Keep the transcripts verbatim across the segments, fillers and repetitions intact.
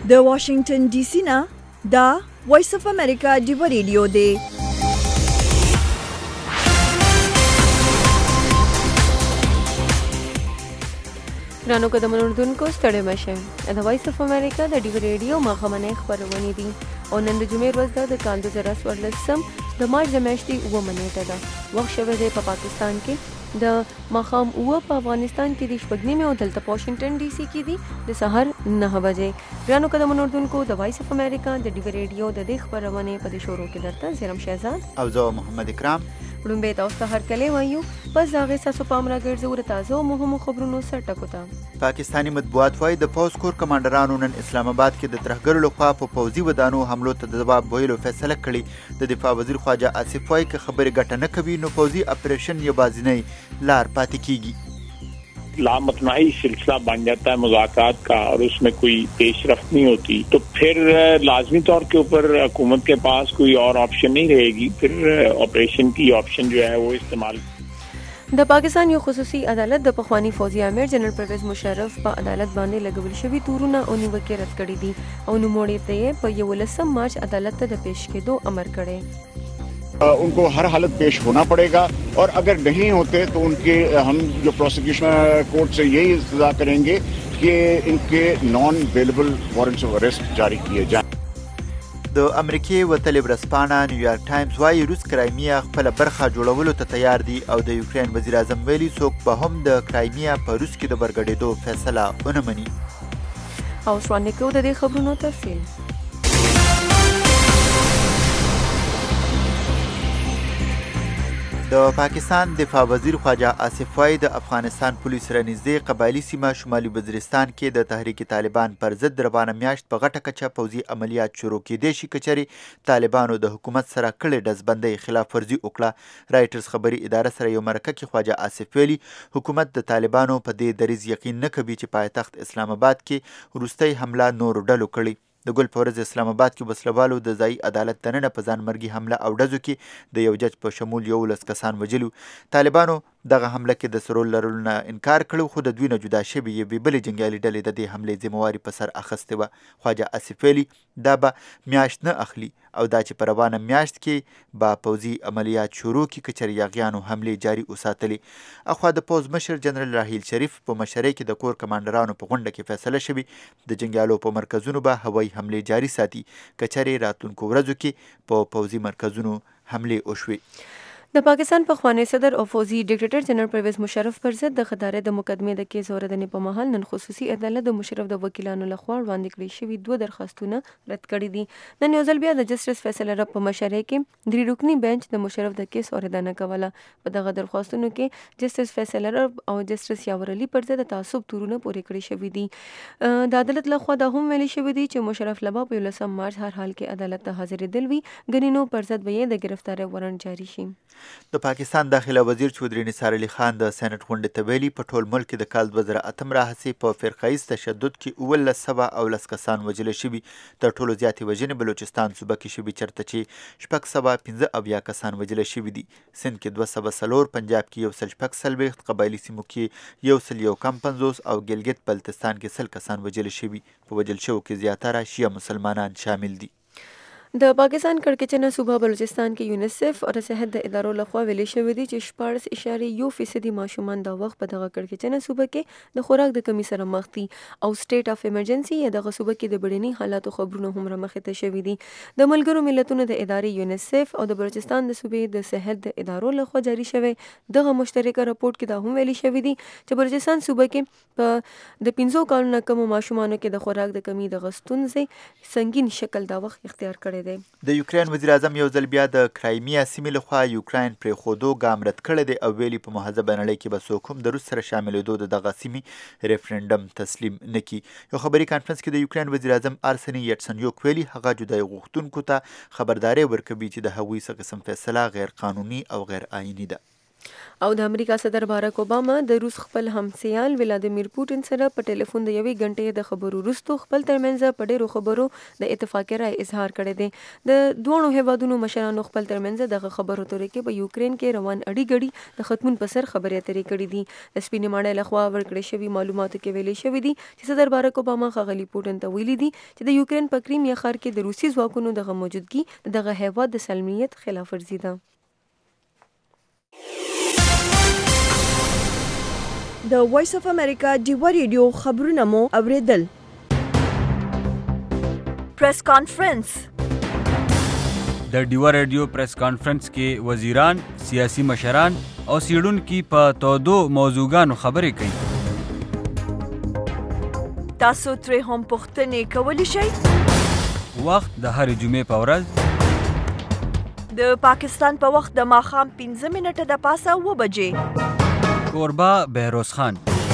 د واشنگټن ډي سي نه دا وایس اف امریکا ډیو ریډیو دی. رانو که د منوردونکو ستړی مشه د وایس اف امریکا د ډیو ریډیو ماښامنۍ خپرونې دي او نن د جمعې ورځ ده د کال دوه زره څوارلسم د مارچ د میاشتې اوومه نیټه ده. وخت شوی دی په پاکستان کې د ماښام اوه، په افغانستان کې د شپږ نیمې او دلته په واشنګټن ډي سي کې دي د سهار نهه بجې. رانو که د منوردونکو د وایس اف امریکا د ډیو ریډیو د دې خپرونې په دې شروع کې درته زیرم شهزاد او زه محمد اکرام وړومبې تاسو ته هرکلی وایو. پس د هغې ستاسو پام راګرځو د تازه او مهمو خبرونو سر ټکو ته. پاکستاني مطبوعات وایي د پوځ کور کمانډرانو نن اسلام آباد کې د ترهګرو لخوا په پوځي ودانو حملو ته د ځواب ویلو فیصله کړې. د دفاع وزیر خواجه آصف وایي که خبرې ګټه نه کوي نو پوځي اپریشن یوازینۍ لار پاتې کیږي. लामतनाही सिलसिला बन जाता है मुज़ाकरात का और उसमें कोई पेशरफ्त नहीं होती तो फिर लाजमी तौर के ऊपर हुकूमत के पास कोई और ऑप्शन नहीं रहेगी. फिर ऑपरेशन की ऑप्शन जो है वो इस्तेमाल. د پاکستان یو خصوصي عدالت د پخوانی فوجي امیر جنرال پرویز مشرف په عدالت باندې لګول شوي تورونه او نیوکې رد کړي دي او نوموړي ته یې په یولسم مارچ عدالت ته د پیش کېدو امر کړی. उनको हर हालत पेश होना पड़ेगा और अगर नहीं होते तो उनके हम जो प्रोसिक्यूशन कोर्ट से यही इंतजार करेंगे कि इनके non available warrants of arrest जारी किए जाएं. د امریکای وتلې ورځپاڼه نیویارک ټایمز وایي روس کرایمیا خپله برخه جوړولو ته تیار دي او د یوکرین وزیر اعظم ویلي څوک به هم د کرایمیا په روس کې د برګډېدو فیصله ونه مني. او وړاندې کوو د دې خبرونو تفصیل. د پاکستان دفاع وزیر خواجه آصف وایي د افغانستان پولیس سره نږدې قبایلي سیمه شمالي وزیرستان کې د تحریک طالبان پر ضد روانه میاشت په غټه کچه پوځي عملیات شروع کېدای شي که چېرې طالبانو د حکومت سره کړې ډزبندۍ خلاف ورزي وکړه. رایټرز خبري اداره سره یو مرکه کې خواجه آصف ویلي حکومت د طالبانو په دې دریځ یقین نه کوي چې پایتخت اسلام آباد کې وروستۍ حمله نورو ډلو کړې. د ګل په ورځ اسلام آباد کې وسلوالو د ځایي عدالت دننه په ځانمرګي حمله او ډزو کې د یو جج په شمول یولس کسان وژلو. طالبانو دغه حمله کې د سرول لرلو نه انکار کړی خو د دوی نه جدا شوې یوې بلې جنګیالي ډلې د دې حملې ذمهواري په سر اخیستې وه. خواجه آصف ویلي دا به میاشت نه اخلي او دا چې په روانه میاشت کې به پوځي عملیات شروع کړي که چېرې یاغیانو حملې جاري وساتلې. اخوا د پوځ مشر جنرال راحیل شریف په مشرۍ کې د کور کمانډرانو په غونډه کې فیصله شوې د جنګیالو په مرکزونو به هوایي حملې جاري ساتي که چېرې راتلونکو ورځو کې په پوځي مرکزونو حملې وشوې. د پاکستان پخوانی صدر او فوجي ډیکټیټر جنرال پرویز مشرف پر ضد د خدای د مقدمې د کیس اوریدنې په مهال نن خصوصي عدالت د مشرف د وکیلانو لخوا وړاندې کړي شوي دوه درخواستونه رد کړي دي. نن یو ځل بیا د جسټس فیصل رب په مشرۍ کې درې رکني بنچ د مشرف د کیس اوریدنه کوله. په دغه درخواستونو کې جسټس فیصل رب او جسټس یاور علي پر ضد تعصب تورونه پورې کړي شوي دي. د عدالت لخوا دا هم ویلي شوي دي چې مشرف لبا په یولسم مارچ هر حال کې عدالت ته حاضرېدل وي ګنې نو پر ضد به یې د ګرفتارۍ وارنټ جاري شي. د پاکستان داخله وزیر چودري نثار علي خان د سېنټ غونډې ته ویلي په ټول ملک کې د کال دوه زره اتم راهیسې په فرقهیز تشدد کې اوولس سوه او لس کسان وژل شوي. تر ټولو زیاتې وژنې بلوچستان صوبه کې شوي چېرته چې شپږ سوه پنځه اویا کسان وژل شوي دي. سند کې دوه سوه څلور، پنجاب کې یو سل شپږ څلوېښت، قبایلي سیمو کې یو سل یو کم پنځوس او ګلګت بلتستان کې سل کسان وژل شوي. په وژل شوو کې زیاتره شیعه مسلمانان شامل دي. د پاکستان کړکېچنه صوبه بلوچستان کې یونیسف او د صحت د ادارو لخوا ویلي شوي دي چې شپاړس اشاریه یو فیصدي ماشومان دا وخت په دغه کړکېچنه صوبه کې د خوراک د کمی سره مخ دي او سټیټ اف ایمرجنسي یا دغه صوبه کې د بیړني حالاتو خبرونه هم رامخې ته شوي دي. د ملګرو ملتونو د ادارې یونیسف او د بلوچستان د صوبې د صحت د ادارو لخوا جاري شوی دغه مشترکه راپورټ کې دا هم ویلي شوي دي چې بلوچستان صوبه کې په د پنځو کالو نه کمو ماشومانو کې د خوراک د کمی دغه ستونزې سنګین شکل دا وخت اختیار کړی. د یوکرین وزیر اعظم یو ځل بیا د کرایمیا سیمې لخوا یوکرین پرېښودو ګام رد کړی دی او ویلي په مهذبه نړۍ کې به څوک هم د روس سره شاملېدو د دغه سیمې ریفرنډم تسلیم نه کړي. یو خبري کانفرنس کې د یوکرین وزیر اعظم ارسني یټسنیوک ویلي هغه جدای غوښتونکو ته خبرداری ورکوي چې د هغوی څه قسم فیصله غیر قانوني او غیر آئیني ده. او د امریکا صدر بارک اوباما د روس خپل همسیال ولادیمیر پوټین سره په ټلیفون د یوې غنټې د خبرو وروسته خپل ترمنځ په ډیرو خبرو د اتفاق رائے اظهار کړی دی. د دوه هیوادونو مشرانو خپل ترمنځ د خبرو اترو کې په یوکرين کې روان اړي غړي د ختمون په سر خبرې اترې کړې دي. د سپینې ماڼۍ لخوا ورکړې شوی معلوماتو کې ویلي شوی دي چې صدر بارک اوباما ښاغلي پوټین ته ویلي دي چې د یوکرين په کریمیا ښار کې د روسي ځواکونو دغه موجودګي دغه هیواد د سلمیت خلاف ورزي ده. د وایس اف امریکا ډیوا ریډیو خبرونه مو اوریدل. پریس کانفرنس. د ډیوا ریډیو پریس کانفرنس کې وزیران، سیاسي مشران او سیډونکو په تودو موضوعګانو خبرې کوي. تاسو ترې هم پوښتنې کولی شئ. وخت د هرې جمعې په ورځ د پاکستان په وخت د ماښام پنځه منټه د پاسه اوه بجې. کوربه بهروز خان.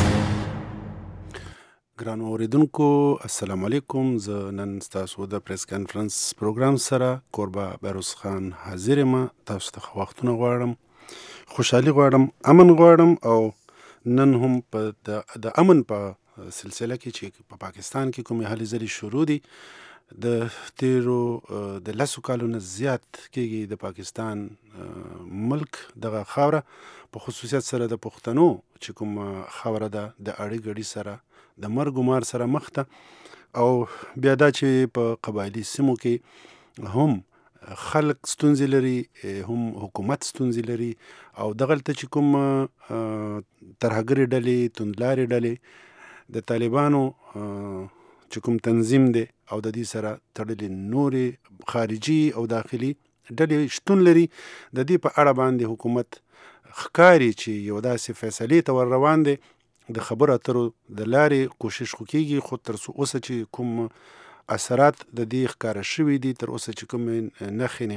ګرانو اوریدونکو السلام علیکم. زه نن ستاسو د پریس کانفرنس پروګرام سره کوربه بهروز خان حاضر یم. تاسو ته وختونه غواړم، خوشحالي غواړم، امن غواړم او نن هم په د امن په سلسله کې چې په پاکستان کې کومې هلې ځلې شروع دي د تیرو د لسو کالو نه زیات کېږي د پاکستان ملک دغه خاوره په خصوصیت سره د پښتنو چې کوم خاوره ده د اړې ګړي سره د مرګ و مار سره مخ ده. او بیا دا چې په قبایلي سیمو کې هم خلک ستونزې لري، هم حکومت ستونزې لري او دغلته چې کوم ترهګرې ډلې، توندلارې ډلې د طالبانو چې کوم تنظیم دی او د دې سره تړلې نورې خارجي او داخلي ډلې شتون لري. د دې په اړه باندې حکومت ښکاري چې یو داسې فیصلې ته ور روان دی. د خبرو اترو د لارې کوشش خو کېږي، خو تر اوسه چې کوم اثرات د دې ښکاره شوي دي، تر اوسه چې کوم نښې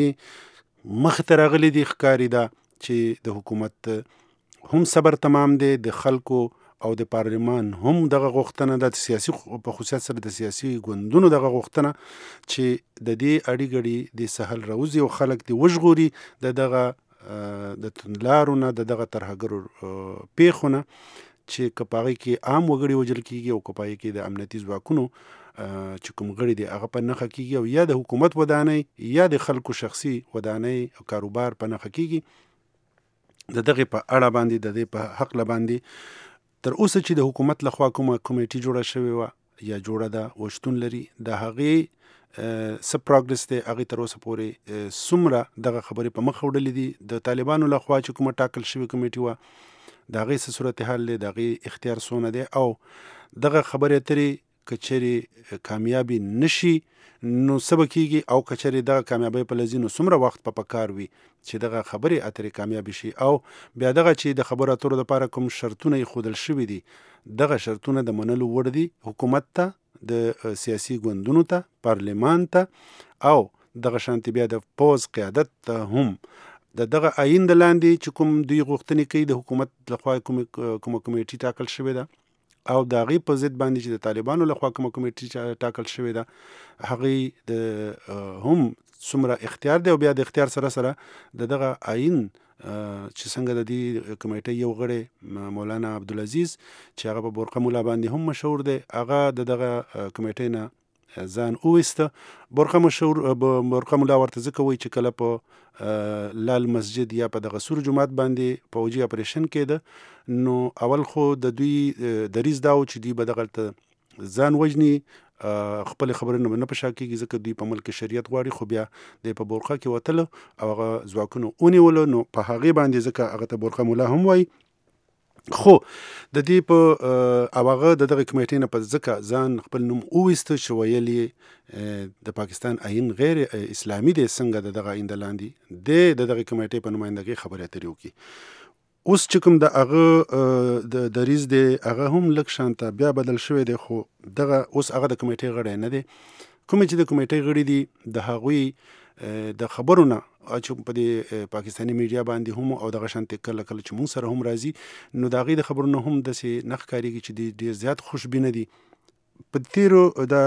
نښانې مخې ته راغلي دي، ښکاري ده چې د حکومت هم صبر تمام دی، د خلکو او د پارلمان هم دغه غوښتنه ده، د سیاسي په خصوصیت سره د سیاسي ګوندونو دغه غوښتنه چې د دې اړې ګړي د سهل راوځي او خلک دې وژغوري د دغه د توندلارو نه، د دغه ترهګرو پیښو نه چې که په هغې کې عام وګړي وژل کېږي او که په هغې کې د امنیتي ځواکونو چې کوم غړي دي هغه په نښه کېږي او یا د حکومت ودانۍ یا د خلکو شخصي ودانۍ او کاروبار په نښه کېږي. د دغې په اړه باندې د دې په حق باندې تر اوسه چې د حکومت لخوا کومه کمیټي جوړه شوې وه یا جوړه ده و شتون لري، د هغې څه پروګرس دی هغې تر اوسه پورې څومره دغه خبرې په مخ وړلې دي. د طالبانو لخوا چې کومه ټاکل شوې کمیټي وه د هغې څه صورتحال دی، د هغې اختیار څونه دی او دغه خبرې اترې که چیرې کامیابي نشي نو څه به کېږي او که چیرې دغه کامیابۍ په لذي نو څومره وخت په پکار وي چې دغه خبرې اترې کامیابي شي. او بیا دغه چې د خبرو اترو دپاره کوم شرطونه ایښودل شوي دي دغه شرطونه د منلو وړ دي حکومت ته، د سیاسي ګوندونو ته، پارلمان ته او دغه شانتې بیا د پوځ قیادت ته هم د دغه آیین د لاندې چې کوم دوی غوښتنې کوي د حکومت لخوا کومه کمیټي ټاکل شوې ده او د هغې په ضد باندې چې د طالبانو لخوا کومه کمیټي ټاکل شوې ده هغې د هم څومره اختیار دی او بیا د اختیار سره سره د دغه آیین چې څنګه د دې کمیټۍ یو غړی مولانا عبدالعزیز چې هغه په برقه مولا باندې هم مشهور دی، هغه د دغه کمیټۍ نه ځان وویسته. برقه مشهور برقه مولا ورته ځکه وایي چې کله په لال مسجد یا په دغه سور جومات باندې پوجي اپریشن کېده نو اول خو د دوی دریځ دا و چې دوی به دغلته ځان وژني، خپل خبرونه به نه په شا کېږي ځکه دوی په ملک شریعت غواړي، خو بیا د په برقه کې وتله او هغه ځواکونو ونیولو نو په هغې باندې ځکه هغه ته برقه مولا هم وایي. خو د دې په او هغه د دغه کمیټې نه په ځکه ځان خپل نوم وویسته چې ویل یې د پاکستان آیین غیر اسلامي دی، څنګه د دغه آیین د لاندې دی د دغه کمیټې په نمایندګۍ خبرې اترې وکړي. اوس چې کوم د هغه د دریځ دی هغه هم لږ شانته بیا بدل شوی دی، خو دغه اوس هغه د کمیټې غړی نه دی. کومې چې د کمیټې غړي دي د هغوی د خبرو نه چې په دې پاکستاني میډیا باندې هم او دغه شانتې کله کله چې موږ سره هم راځي نو د هغوی د خبرو نه هم داسې نه ښکارېږي چې ډېر زیات خوشبینه دي. په تېرو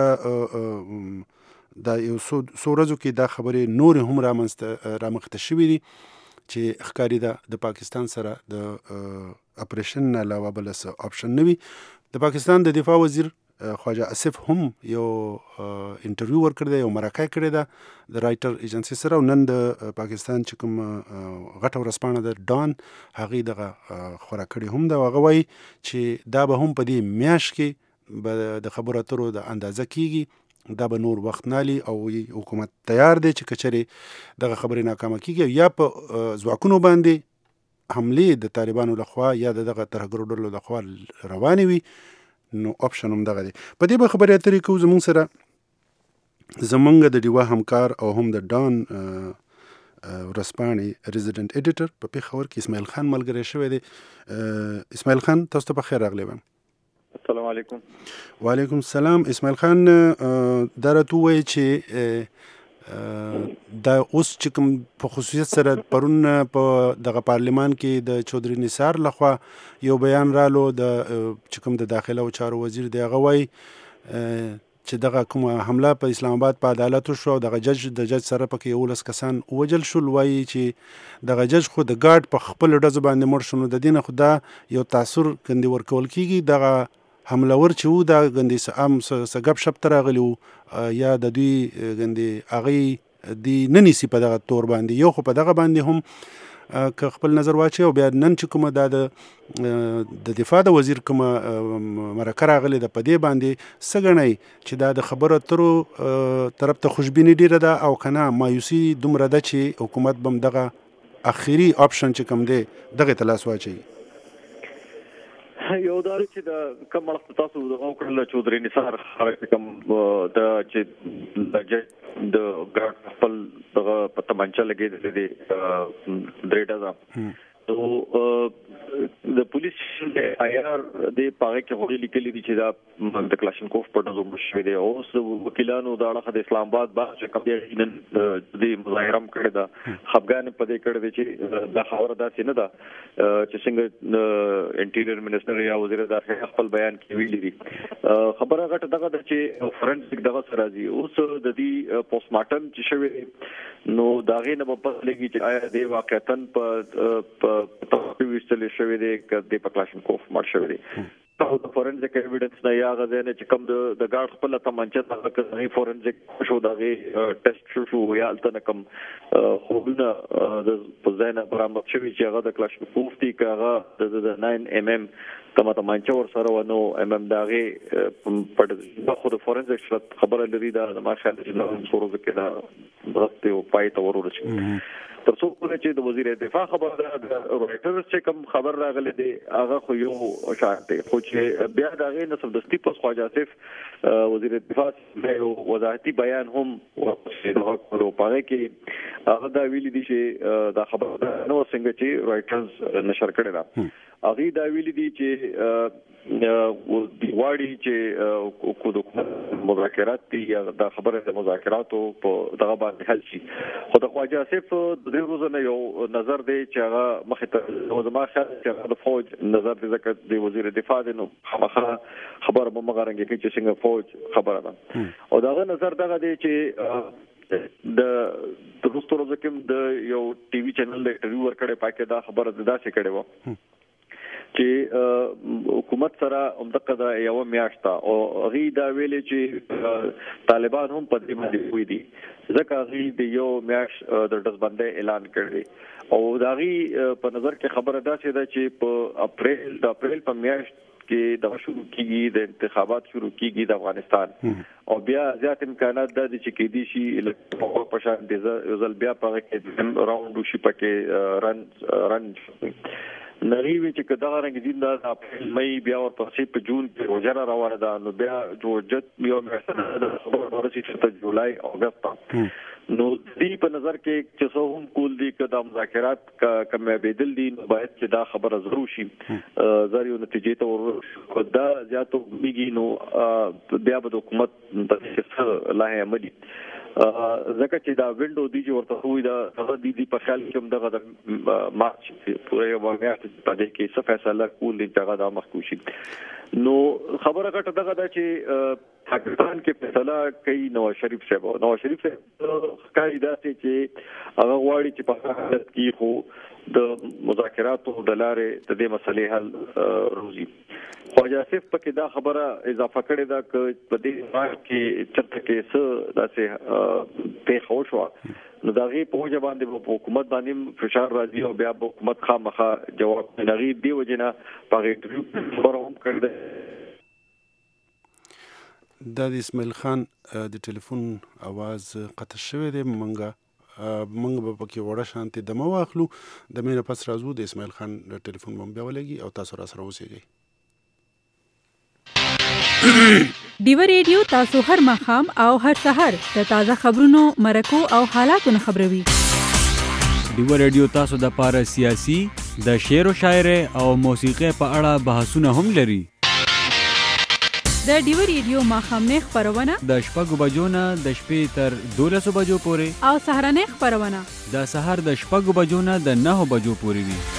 د د یو څو ورځو کې دا خبرې نورې هم رامنځته رامخته شوي دي چې ښکاري ده د پاکستان سره د اپریشن نه علاوه بل څه آپشن نه وي. د پاکستان د دفاع وزیر خواجه اسف هم یو انټرویو ورکړی دی، یو مرکه کړې ده د رایټر ایجنسی سره، او نن د پاکستان چې کوم غټه ورځپاڼه ده ډان هغې دغه خوره کړې هم ده. هغه وایي چې دا به هم په دې میاشت کې به د خبرو اترو د اندازه کیږي، دا به نور وخت نالي او حکومت تیار دی چې کچرې دغه خبرې ناکامه کیږي یا په ځواکونو باندې حملې د طالبانو لخوا یا د دغه ترهګرو ډلو لخوا روانې وي، نو اپشن هم دغه دی. په دې به خبرې اترې کوو. زموږ سره زمونږ د ډیوا همکار او هم د ډان ورځپاڼې ریزیډنټ ایډیټر په پېښور کې اسماعیل خان ملګری شوی دی. اسماعیل خان تاسو ته په خیر راغلی وایم. السلام علیکم. وعلیکم السلام. اسماعیل خان دا راته ووایي چې دا اوس چې کوم په خصوصیت سره پرون په دغه پارلمان کې د چودري نثار لخوا یو بیان رالو د چې کوم د داخله او چارو وزیر دی، هغه وایي چې دغه کومه حمله په اسلام آباد په عدالت وشوه او دغه جج د جج سره پکې یولس کسان ووجل شول. وایي چې دغه جج خو د ګارډ په خپل ډزو باندې مړ شو، نو د دې نه خو دا یو تاثر ګندې ورکول کېږي دغه حملور چې وو دا ګندې څه عام څه ګپ شپ ته راغلي وو یا د دوی ګندې هغې دی نه نیسي په دغه تور باندې، یو خو په دغه باندې هم که خپل نظر واچي او بیا نن چې کومه دا د دفاع د وزیر کومه مرکه راغلې ده په دې باندې څه ګڼئ چې دا د خبرو اترو طرف ته خوشبیني ډېره ده او که نه مایوسي دومره ده چې حکومت به هم دغه اخري آپشن چې کوم دی دغې ته لاس واچوي؟ یو دا چې د کوم وخت تاسو دغه وکړل چودري نثار هغه کوم د چې د جج د ګارډ خپل دغه په تمانچه لګېدلې دي درې ډزه نو د پولیس د آی آر د پاره کې هغه لیکلي دي چې دا د کلاشینکوف په ډزو مشوي دي. اوس وکیلانو د اړه د اسلام آباد باغ چې کوم دی نن د مظاهره کړی دا خپګان په دې کړی دی چې دا خبره داسې نه ده چې څنګه انټیریئر منسٹر یا وزیر داخله خپل بیان کې ویلي دي. خبره غټه دغه ده چې فورنسیک دغه سره دي اوس د دې پوسټ مارټم چې شوی نو دا غي نه په لګي چې آیا د واقعیتن په په ویستل شوی دی د کلاشینکوف مار شوی دی. د فورنزیک ایویډنس نه یا غزنه چې کوم د د ګارډ خپل تمانچه څنګه کوي فورنزیک شو دغه ټیسټ شو شو یا الته کوم خوبونه د پوزاینه برامد شوی چې هغه د کلاشینکوف دی هغه د ناین ایم ایم تمه تمانچه ور سره ونو ام ام دغه په خو د فورنزیک خبره لري دا ما خیال چې نو سورو کې دا غته او پای ته ورور شي تر څو چې د وزیر دفاع خبر ده د رایټرز چې کوم خبر راغلی دی هغه خو یو شان دی خو چې بیا د غي نسب دستی په خواجه اسف وزیر دفاع یو وضاحتي بیان هم ورکړو پاره کې هغه دا ویلي دي چې دا خبر نو څنګه چې رایټرز نشر کړی دا هغه دا ویلي دي چې د واړی چې کو د مذاکرات دي یا د خبره د مذاکراتو په دغه باندې حل شي خو د خواجه اسف د روزنه یو نظر دی چې هغه مخه ته زما خیال چې د فوج نظر دی ځکه د وزیر دفاع دی نو خبره خبره به مغرنګ کې چې څنګه فوج خبره ده او دغه نظر دغه دی چې د د روستو روزکم د یو ټي وي چینل د انټرویو ورکړې پاکه دا خبره ده چې کړي وو چې حکومت سره همدغه د یو میاشت او غي دا ویلې چې طالبان هم په دې باندې وې دي ځکه غي د یو میاشت د دزبندۍ اعلان کړی او دا غي په نظر کې خبره ده چې په اپریل د اپریل په میاشت کې د شروع کیږي د انتخابات شروع کیږي د افغانستان او بیا زیات امکانات د چې کې دي شي په پښان دي ځل بیا په کې راوند شي پکې رن رن نریوی چې کدا رنګ دین دا اپریل مې بیا ورپسې په جون کې وجره روانه ده نو بیا جوړجت یو میاشت د خبر ورسې چې جولای او اگست نو دې په نظر کې چې څو هم کول دي کدا مذاکرات کمه بدل دي نو باید چې دا خبره ضرور شي زریو نتیجې ته ور دا زیاتو میږي نو بیا به حکومت په لاه عملي ځکه چې دا وینډو دی چې ورته وي دا هغه دی دی په خیال کې هم دغه مارچ پورې یو میاشت په دې کې څه فیصله کول دي هغه د مخکوشي نو خبره غټه دغه دا چې پاکستان کې فیصله کوي نواز شریف صاحب نواز شریف صاحب ښکاري داسې چې هغه غواړي چې په حالت کې خو د مذاکراتو د لارې د دې مسلې حل روزي. خواجه آصف پکې دا خبره اضافه کړې ده چې په دې وخت کې چرته کې څه داسې پیښ وشو نو دا غي په وجه باندې په حکومت باندې فشار راځي او بیا په حکومت خامخا جواب نغي دی وجنه په خبره هم کړل. د اسماعیل خان د ټلیفون आवाज قطع شوی دی. منګه منګ به پکې وړه شانتي دمه واخلو د مینه پس راځو د اسماعیل خان د ټلیفون بم بیا ولګي او تاسو را سره اوسئ. ډیو ریډیو تاسو هر مخام او هر سحر د تازه خبرونو مرکو او حالاتو خبروي. ډیو ریډیو تاسو د پاره سیاسي د شعر او شاعري او موسیقي په اړه بحثونه هم لري. د ډیو ریډیو ماخامنه خبرونه د شپږ بجو نه د شپې تر دولس بجو پورې او سهارنه خبرونه د سحر د شپږ بجو نه د نه بجو پورې وي.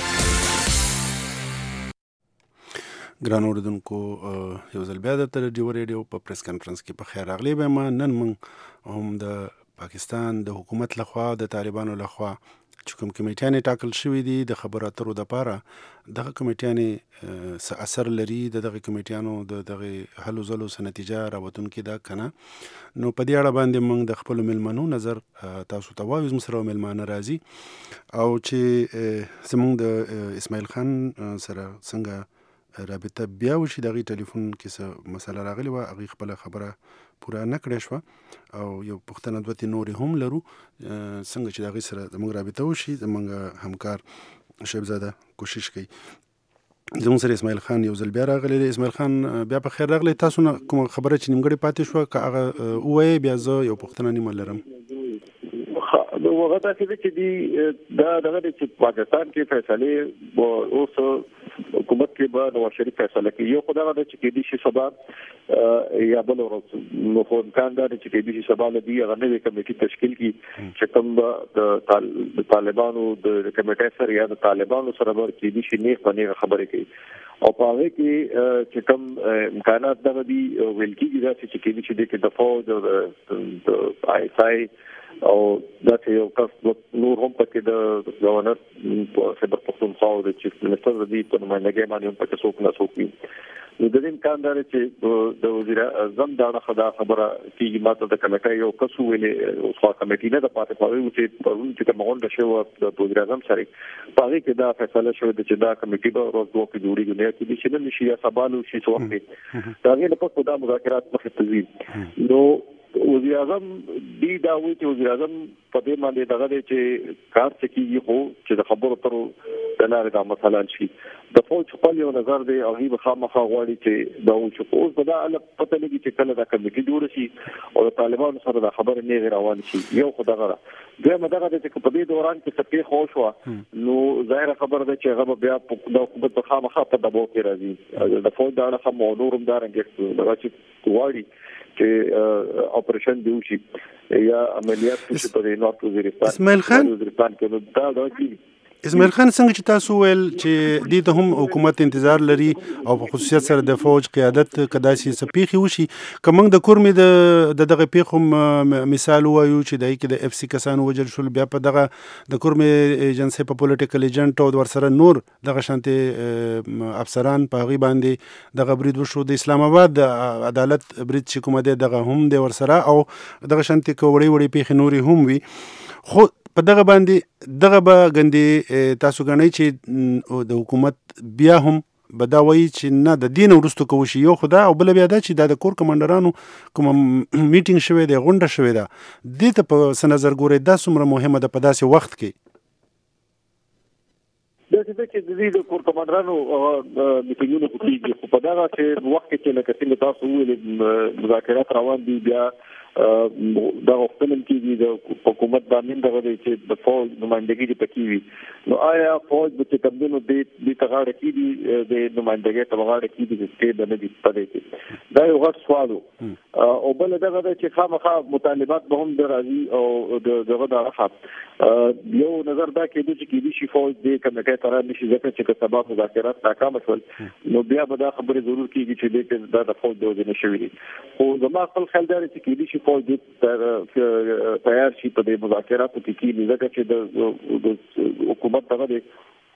ګران اوردونکو یو ځل بیا د ډیو ریډیو په پریس کانفرنس کې په خیر راغلی به ما نن موږ هم د پاکستان د حکومت لخوا د طالبانو لخوا چې کوم کمیټیانې ټاکل شوي دي د خبرو اترو دپاره دغه کمیټیانې څه اثر لري د دغه کمیټیانو د دغه هلو ځلو څه نتیجه راوتونکې ده که نه. نو په دې اړه باندې موږ د خپلو میلمنو نظر تاسو ته وایو. زموږ سره میلمانه راځي او چې زموږ د اسماعیل خان سره څنګه رابطه بیا وشي د هغې ټلیفون کې څه مسله راغلې وه هغې خپله خبره پوره نه کړې شوه او یو پوښتنه دوتې نورې هم لرو څنګه چې د هغې سره زموږ رابطه وشي. زموږ همکار شیبزاده کوشش کوي. زموږ سره اسماعیل خان یو ځل بیا راغلی دی. اسماعیل خان بیا په خیر راغلی. تاسو نه کومه خبره چې نیمګړې پاتې شوه که هغه ووایې بیا زه یو پوښتنه نیمه لرم. هغه داسې دی چې دی دا دغه دی چې پاکستان کې فیصلې اوس حکومت کې به نواز شریف فیصله کوي. یو خو دغه دی چې کېدای شي سبا یا بل ورځ نو خو امکان دا دی چې کېدای شي سبا له دې هغه نوې کمیټې تشکیل کړي چې کوم به د طالبانو د کمیټې سره یا د طالبانو سره به کېدای شي نیغ په نیغه خبرې کوي او په هغې کې چې کوم امکانات دغه دي ویل کېږي داسې چې کېدای شي دی کې د فوج د آی اس آی او داسې یو کس نور هم پکې د گورنر خیبر پختونخوا او د چیف منسټر د دې په نمایندګۍ باندې هم پکې څوک نه څوک وي. نو د دې امکان دا دی چې د وزیر اعظم دا خبره کېږي ماته د کمیټې یو کس ویلې اوس خو کمیټې نه ده پاتې پاتې چې پرون چې کومه غونډه شوه د وزیر اعظم سره په هغې کې دا فیصله شوې ده چې دا کمیټې به ورځ دوه کې جوړېږي نه کېدای شي نن شي یا سبا نو شي څه وخت د هغې نه پس دا مذاکرات مخې ته ځي. نو وزیر اعظم دی دا وایي چې وزیر اعظم په دې باندې دغه دی چې کار څه کېږي خو چې د خبرو اترو د لارې دا مسله حل شي. د فوج خپل یو نظر دی هغوی به خامخا غواړي چې دا وشي. اوس به دا پته لګي چې کله دا کمیټې جوړه شي او د طالبانو سره دا خبرې نیغې روانې شي. یو خو دغه ده. دویمه دغه دی چې په دې دوران کې څه پېښه وشوه نو ظاهره خبره ده چې هغه به بیا د حکومت په خامخا په دباو کې راځي. د فوج د اړخه هم نور هم دارنګې دغه چې غواړي چې اپریشن دی وشي یا عملیات وشي په نورت وزیرستان. اسماعیل خان وزیرستان کې دا دا کی اسماعیل خان څنګه چې تاسو ویل چې دې ته هم حکومت انتظار لري او په خصوصیت سره د فوج قیادت کداسي سپیخي وشي که موږ د کورمې د دغه پیښو مثال وایو چې دای کې د اف سی کسان وجل شول بیا په دغه د کورمې ایجنسی په پولیټیکل ایجنټ او ورسره نور دغه شانتي افسران په غي باندې دغه برید وشو. د اسلام آباد د عدالت برید چې کومه ده دغه هم د ورسره او دغه شانتي کوړی وړي پیښ نوري هم وي. خو په دغه باندې دغه به ګندې تاسو غنئ چې د حکومت بیا هم به دا وایي چې نه د دین وروسته کوو شي. یو خدا او بل بیا دا چې دا د کور کمانډرانو کوم میټینګ شوی دی غونډه شوې ده دې ته په څه نظر ګورئ دا څومره مهمه ده په داسې وخت کې؟ دا چې د دې د کور کمانډرانو میټینګونه کېږي خو په دغه چې وخت کې لکه څنګه تاسو ویل مذاکرات روان دي بیا دا وختونه کې د حکومت باندې دغه چې د فوج نمائندګي د پکې وي نو آیا فوج د کمونو د د تغاړه کې دي د نمائندګي تغاړه کې دي چې د نه دي پدې کې دا یو غټ سوال او بل دغه چې خامخا مطالبات به هم درازي او دغه د راحت یو نظر دا کې چې کې دي شي فوج د کمیټې تر نشي ځکه چې سبب مذاکرات ناکام شول نو بیا به دا خبره ضرور کیږي چې د د فوج د وزن شوی او زما خپل خیال دی چې کې دي شي فوج د تیار شي په د مذاکراتو کې کې ځکه چې د حکومت دغه دی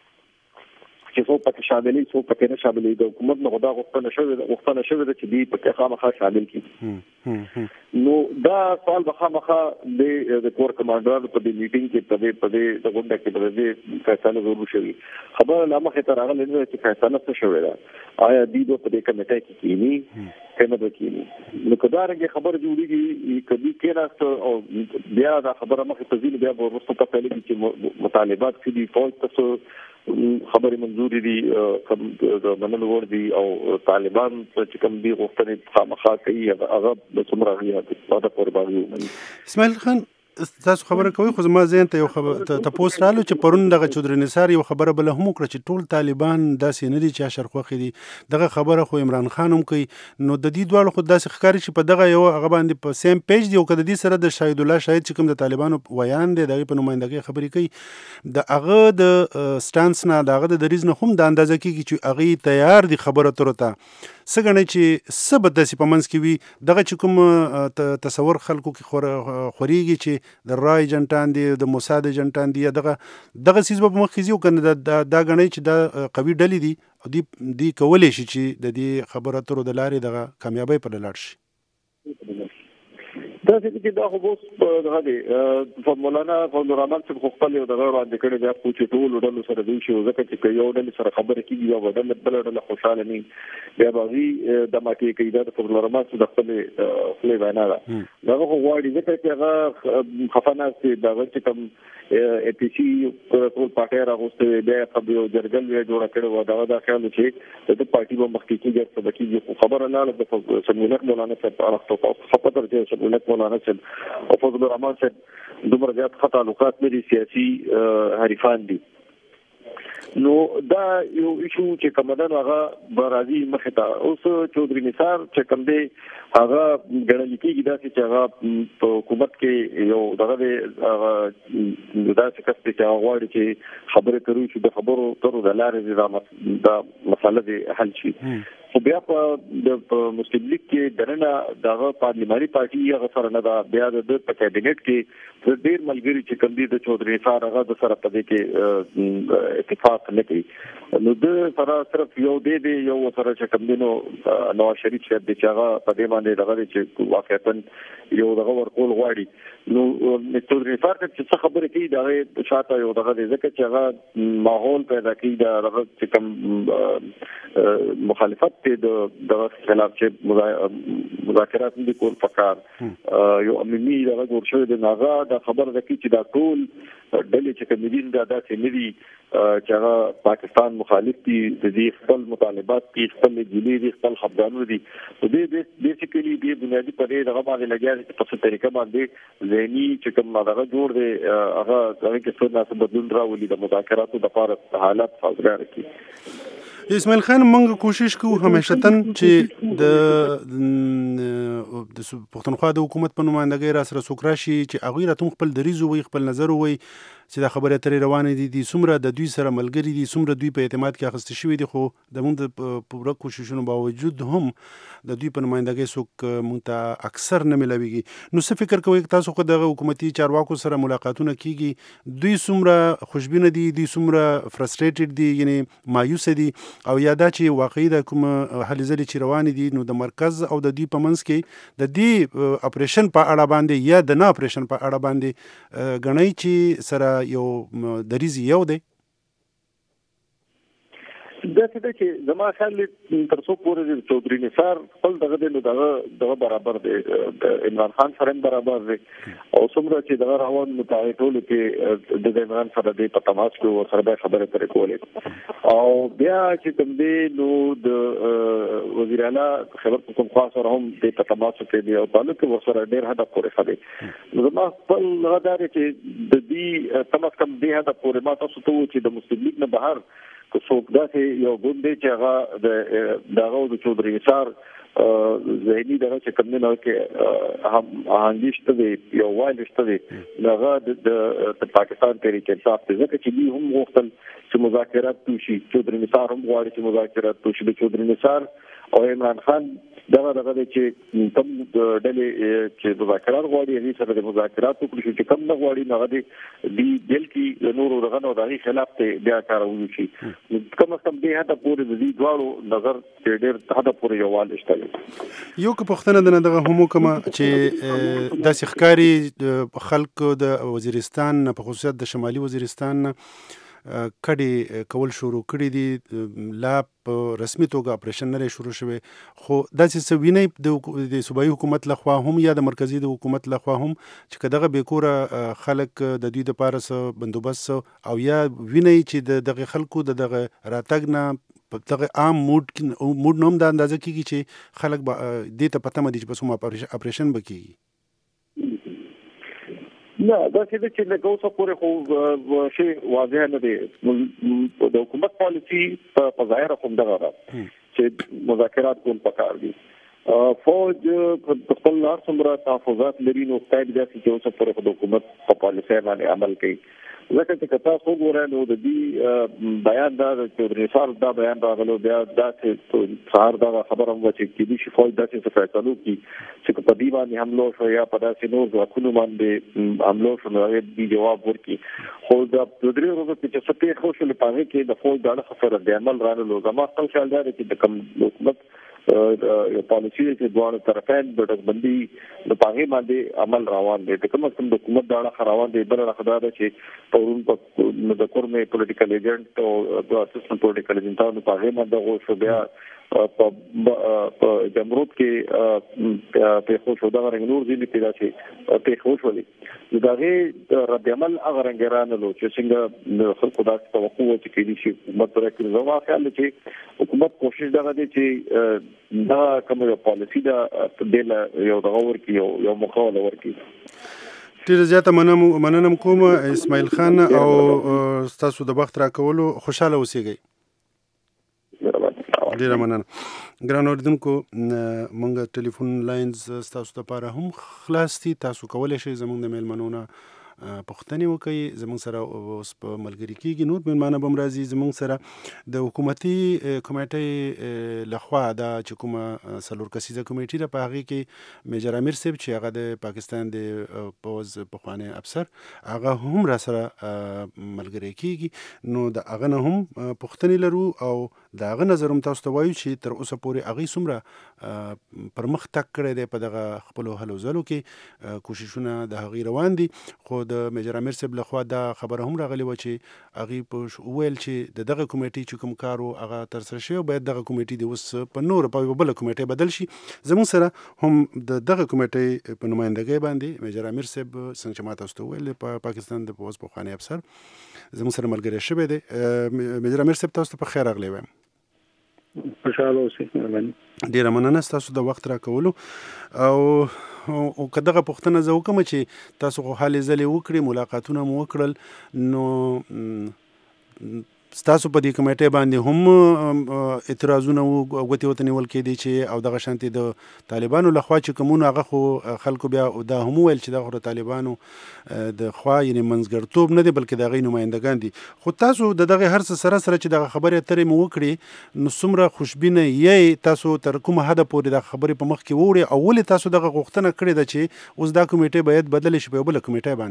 چې څو پکې شاملې څو پکې نه شاملې د حکومت نه غوډه غوښتنه شوې ده غوښتنه شوې ده چې دوی پکې خامخا شامل کړي نو دا سوال به خامخا د کور کمانډرانو په دې میټینګ کې په دې په دې د غونډه کې په دې فیصله ضرور شوي خبر لا مخې ته راغلی نه چې فیصله څه شوې ده آیا دوی په دې کمیټه کې کېني کنه به کېني نو کدارنګ خبر جوړیږي کدي کېناست او بیا دا خبره مخې ته ځي بیا به ورسته په پیل کې چې مطالبات کې دي فوج تاسو خبرې منظوري دي د منلو ور دي او طالبان چې کوم دي غوښتنې خامخا کوي هغه د څومره غوښتنې په اړه قرباني اسماعیل خان تاسو خبره کوي خو زما ذهن ته یو خبره تاسو رالو چې پرون دغه چودري نثار یو خبره بل هم کړ چې ټول طالبان داسې نه دي چې شرخوخي دي دغه خبره خو عمران خان هم کوي نو د دې دوه خو داسې ښکاری چې په دغه یو هغه باندې په سیم پیج دی او کده دې سره د شاهد الله شاهد چې کوم د طالبانو ویان دی دغه په نمائندګۍ خبرې کوي د هغه د سټانس نه دغه د دریز نه هم د اندازه کیږي چې هغه تیار دي خبره ترته سګنه چې سبد د سپمنس کې وي دغه چې کوم تصور خلکو کې خوريږي چې د رای جنټان دي د موساد جنټان دي دغه دغه سیس په مخ خيزي او کنه دا غنۍ چې دا قوي ډلې دي او دی دی کولې شي چې د دې خبره تر د لارې دغه کامیابی پر لاړ شي دا چې دا خو اوس دغه دی په مولانا فضل الرحمن څخه خپل یو دغه باندې کړي دا چې ټول ډول سره دی چې ځکه چې یو ډول سره خبره کیږي او بدل بل ډول خوشاله نه بیا باغی د ماکي کې دا فضل الرحمن څخه خپل خپل وینا ده دا خو غواړي ځکه چې هغه خفانه چې دا چې کوم ا پی سی ټول پارټي راغوسته بیا خبرو جرګل وی جوړ کړو دا دا خیال چې د پارټي په مخ کې کېږي چې بکیږي خبره نه له سمونک مولانا صاحب اړه خپل درته سمونک مولانا صاحب او فضل الرحمن صاحب دومره زیات خطا تعلقات لري سیاسي حریفان دي نو دا یو ایشو چې کومدان هغه برازي مخه ته اوس چودري نثار چې کوم دی هغه ګڼل کېږي دا چې هغه په حکومت کې یو دغه دا چې کس چې هغه چې خبره کوي چې د خبرو تر د لارې دا مسله دي حل شي خو بیا په د مسلم لیگ کې دنه دغه پارلماني پارټي هغه سره نه دا بیا د کابینټ کې ډېر ملګری چې کوم دي د چودري نثار هغه د سره په دې کې اتفاق نه کوي نو د سره صرف یو دی دی یو سره چې کوم دي نو نواز شریف چې د چاغه په دې باندې دغه چې واقعا یو دغه ورکول غواړي نو چودري نثار چې څه خبره کوي دا شاته یو دغه ځکه چې هغه ماحول پیدا کوي دا دغه چې کوم مخالفت د دغه خلاف چې مذاکرات دي کول پکار یو امني دغه جوړ شوی د ناغه دا خبره ده چې دا ټول ډلې چې کومدین دا داسې ندي چې هغه پاکستان مخالف دي د دې خپل مطالبات کې خپل جلی دي خپل خبرانو دي د دې بیسیکلی د بنیادی پرې دغه باندې لګیا په څه طریقه باندې ذهني چې کوم دغه جوړ دی هغه هغه کې څه ناسب بدلون راولي د مذاکراتو د لپاره حالات سازگار کړي اسماعیل خان موږ کوشش کوو همیشتن چې د د پښتونخوا د حکومت په نمائندګۍ را سره څوک راشي چې هغوی راته خپل دریځ ووایي خپل نظر ووایي چې دا خبره ترې روانې دي دي څومره د دوی سره ملګري دي څومره دوی په اعتماد کې اخیستل شوي دي خو د موږ د پوره کوششونو باوجود هم د دوی په نمائندګۍ څوک موږ ته اکثر نه ملاویږي نو څه فکر کوئ تاسو خو دغه حکومتي چارواکو سره ملاقاتونه کیږي دوی څومره خوشبینه دي دوی څومره فرستریټډ دي یعنی مایوس دي او یا دا چې واقعي د کوم هلې ځلې چې روانې دي نو د مرکز او د دوی په منځ کې د دې اپریشن په اړه باندې یا د نه اپریشن په اړه باندې ګڼئ چې سره یو دریځ یو دی دا څه چې زما خیال تر څو پورې د چودري نثار خپل دغه د دغه دغه برابر دی د عمران خان سره برابر دی او څومره چې دغه روان متعهدول کې د عمران سره د پتماس کو سره خبره پرې کولې او بیا چې کوم دی نو د وزیر اعلی خیبر پختونخوا سره هم د تماس کې دی او تعلق ورسره ډېر هدف پورې خدي زما خپل غدار چې د دې تماس کم دی هدف پورې ما تاسو ته چې د مسلم لیگ نه بهر کو څوک داسې یو ګوند دی چې هغه د دغه د چودري نثار ذهني دغه چې کوم نه کې هم هانګشته دی یو وایلشته دی دغه د پاکستان تحریک انصاف ته ځکه چې دوی هم غوښتل چې مذاکرات وشي چودري نثار هم غواړي چې مذاکرات وشي د چودري نثار او عمران خان دغه دغه چې کوم ډلې چې مذاکرات غواړي هغه سره د مذاکرات وکړي چې کوم نه غواړي نه غواړي دی دل کې نور دغه نو دغه خلاف ته بیا کارونه شي کوم څه به هدا پورې د دې دوړو نظر ډېر هدا پورې یوال شته یو که پښتنه د دغه هم کومه چې د سخکاری خلکو د وزیرستان په خصوصیت د شمالي وزیرستان کډي کول شروع کړی دي لا په رسمي توګه اپریشن نه شروع شوی خو داسې سوینه د صوبایي حکومت لخوا هم یا د مرکزی د حکومت لخوا هم چې کداغه بیکوره خلک د دوی د پارس بندوبست او یا ویني چې دغه خلکو دغه راتګ نه دغه عام موډ موډ نوم د اندازه کیږي چې خلک د ته پته مدي چې بس هم اپریشن بکیږي نه دا چې د کوڅه پورې خو شی واضح نه دی د حکومت پالیسی په ظاهر کوم دغه را چې مذاکرات کوم پکار دي فوج په خپل لار څومره تحفظات لري نو ستایي دا چې اوسه پورې د حکومت په پالیسي باندې عمل کوي ځکه چې کتا څو ګورای نو د دې بیان دا چې رسال دا بیان راغلو بیا دا چې څار دا خبره مو چې کې دي چې فوج دا چې فیصلو کی چې په دې باندې حمله شو یا په داسې نور ځکونو باندې حمله شو نو دې جواب ورکړي خو دا د درې ورځې چې څه په خو شل پاره کې د فوج دا خبره د عمل رانه زما خپل خیال دی چې د کوم حکومت یو پالیسی چې دوه طرفین د ډزبندي د پاغي باندې عمل روان دي د کوم څه د حکومت دا روان دي بل راخدا ده چې پرون په د کورمه پولیټیکل ایجنټ او د اسسټنټ پولیټیکل ایجنټ د پاغي باندې غو شو بیا په جمهوریت کې په خو شو دا رنګ نور دي پیدا شي په خو شو دي دغه رد عمل هغه رنګران له چې څنګه خلکو دا توقع و چې کېدي شي حکومت پر کې زما خیال چې حکومت کوشش دا کوي چې دا کوم یو پالیسی دا د یو دغه ورکی یو یو مخاله ورکی ډیر زیاته مننه مننه کوم اسماعیل خان او تاسو د وخت راکولو خوشاله اوسئ ډیره مننه ګران اوریدونکو مونږ ټلیفون لاینز تاسو لپاره هم خلاص دي تاسو کولای شئ زموږ د میلمنونو پښتني وکي زموږ سره اوس په ملګری کېږي نور میلمانه بم راځي زموږ سره د حکومتي کمیټې لخوا دا چې کومه سلور کسیزه کمیټې ده په هغه کې میجر امیر صاحب چې هغه د پاکستان د پوز پخوانی افسر هغه هم را سره ملګری کېږي نو د هغه نه هم پښتني لرو او دا هغه نظر هم تاسو ته وایو چې تر اوسه پورې هغه څومره پرمختګ کړی دی په دغه خپل هلو ځلو کې کوششونه د هغه روان دي خو د میجر امیر صاحب لخوا دا خبره هم راغلی و چې هغه په ویل چې د دغه کمیټې چې کوم کارو هغه تر سره شوی باید دغه کمیټې د اوس په نور په بل کمیټې بدل شي زموږ سره هم د دغه کمیټې په نمائندګۍ باندې میجر امیر صاحب څنګه چې ما تاسو ته ویل په پاکستان د پوز پخوانی افسر زموږ سره ملګری شوی دی میجر امیر صاحب تاسو ته په خیر راغلی وایم خوشاله اوسئ مهرباني ډیره مننه تاسو د وخت راکولو او او کداغه پښتنه زه وکم چې تاسو خو حالې زلې وکړي ملاقاتونه مو وکړل نو تاسو په دې کمیټې باندې هم اعتراضونه وغوتی وته نیول کېدي چې او دغه شانتي د طالبانو لخوا چې کومونه هغه خو خلکو بیا دا هم ویل چې دغه طالبانو د خوا یعنی منځګړتوب نه دی بلکې دغه نمائندگان دي خو تاسو د دغه هر څه سره سره چې دغه خبره اترې مو وکړي نو څومره خوشبینه یې تاسو تر کومه حد پورې د خبرې په مخ کې وړي او ولې تاسو دغه غوښتنه کړې ده چې اوس دا کمیټه باید بدل شي په بل کمیټه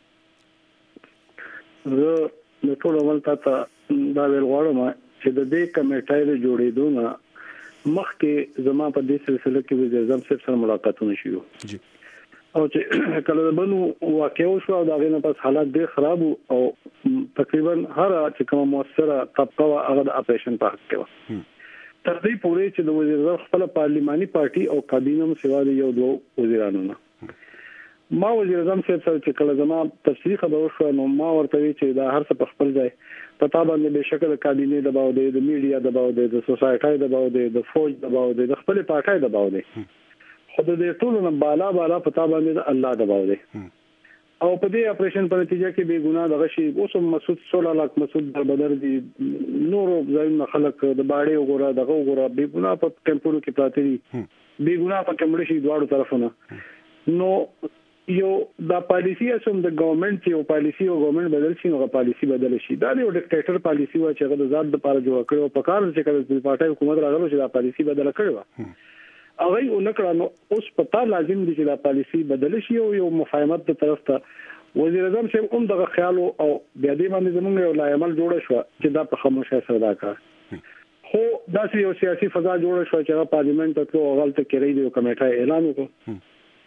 باندې زه د ټول اول ته دا ویل غواړم چې د دې کمیټې د جوړېدو نه مخکې زما په دې سلسله کې وزیر اعظم صاحب سره ملاقاتونه شوي جی او چې کله د بنو واقعو شو او دا غینه پس حالات ډېر خراب او تقریبا هر چې کوم موثره طبقه هغه د اپریشن په حق کې و تر دې پورې چې د وزیر اعظم خپل پارلماني پارټي او کابینه سیوا د یو دوه وزیرانو نه ما وزیر اعظم صاحب سره چې کله زما تفصیلی خبر وشو نو ما ورته وی چې دا هر څه په خپل ځای پتا باندې به شکل کابینه دباو دی د میډیا دباو دی د سوسایټي دباو دی د فوج دباو دی د خپل پارټای دباو دی خو د دې ټولو نه بالا بالا پتا باندې الله دباو دی او په دې اپریشن په نتیجه کې به ګناه دغه شی اوس مسعود سولہ لاک مسعود بدر دي نورو ځایونه خلک د باړې وګوره دغه وګوره به ګناه په کمپونو کې پراته دي به ګناه په کمړ شي دواړو طرفونه نو یو دا پالیسی اسوم د ګورنمنت یو پالیسی او ګورنمنت بدل شي نو پالیسی بدل شي دا یو ډیکټیټر پالیسی و چې د ذات لپاره جوړ کړو په کار چې کله د پارټای حکومت راغلو چې دا پالیسی بدل کړو هغه یو نکړه نو اوس پتا لازم دي چې دا پالیسی بدل شي او یو مفاهمت په طرف ته وزیر اعظم صاحب هم دغه خیال او بیا دې باندې زموږ یو لایمل جوړ شو چې دا په خاموشه سره دا کار خو دا یو سیاسي فضا جوړ شو چې پارلیمنت ته غلطه کړی دی کمیټه اعلان وکړ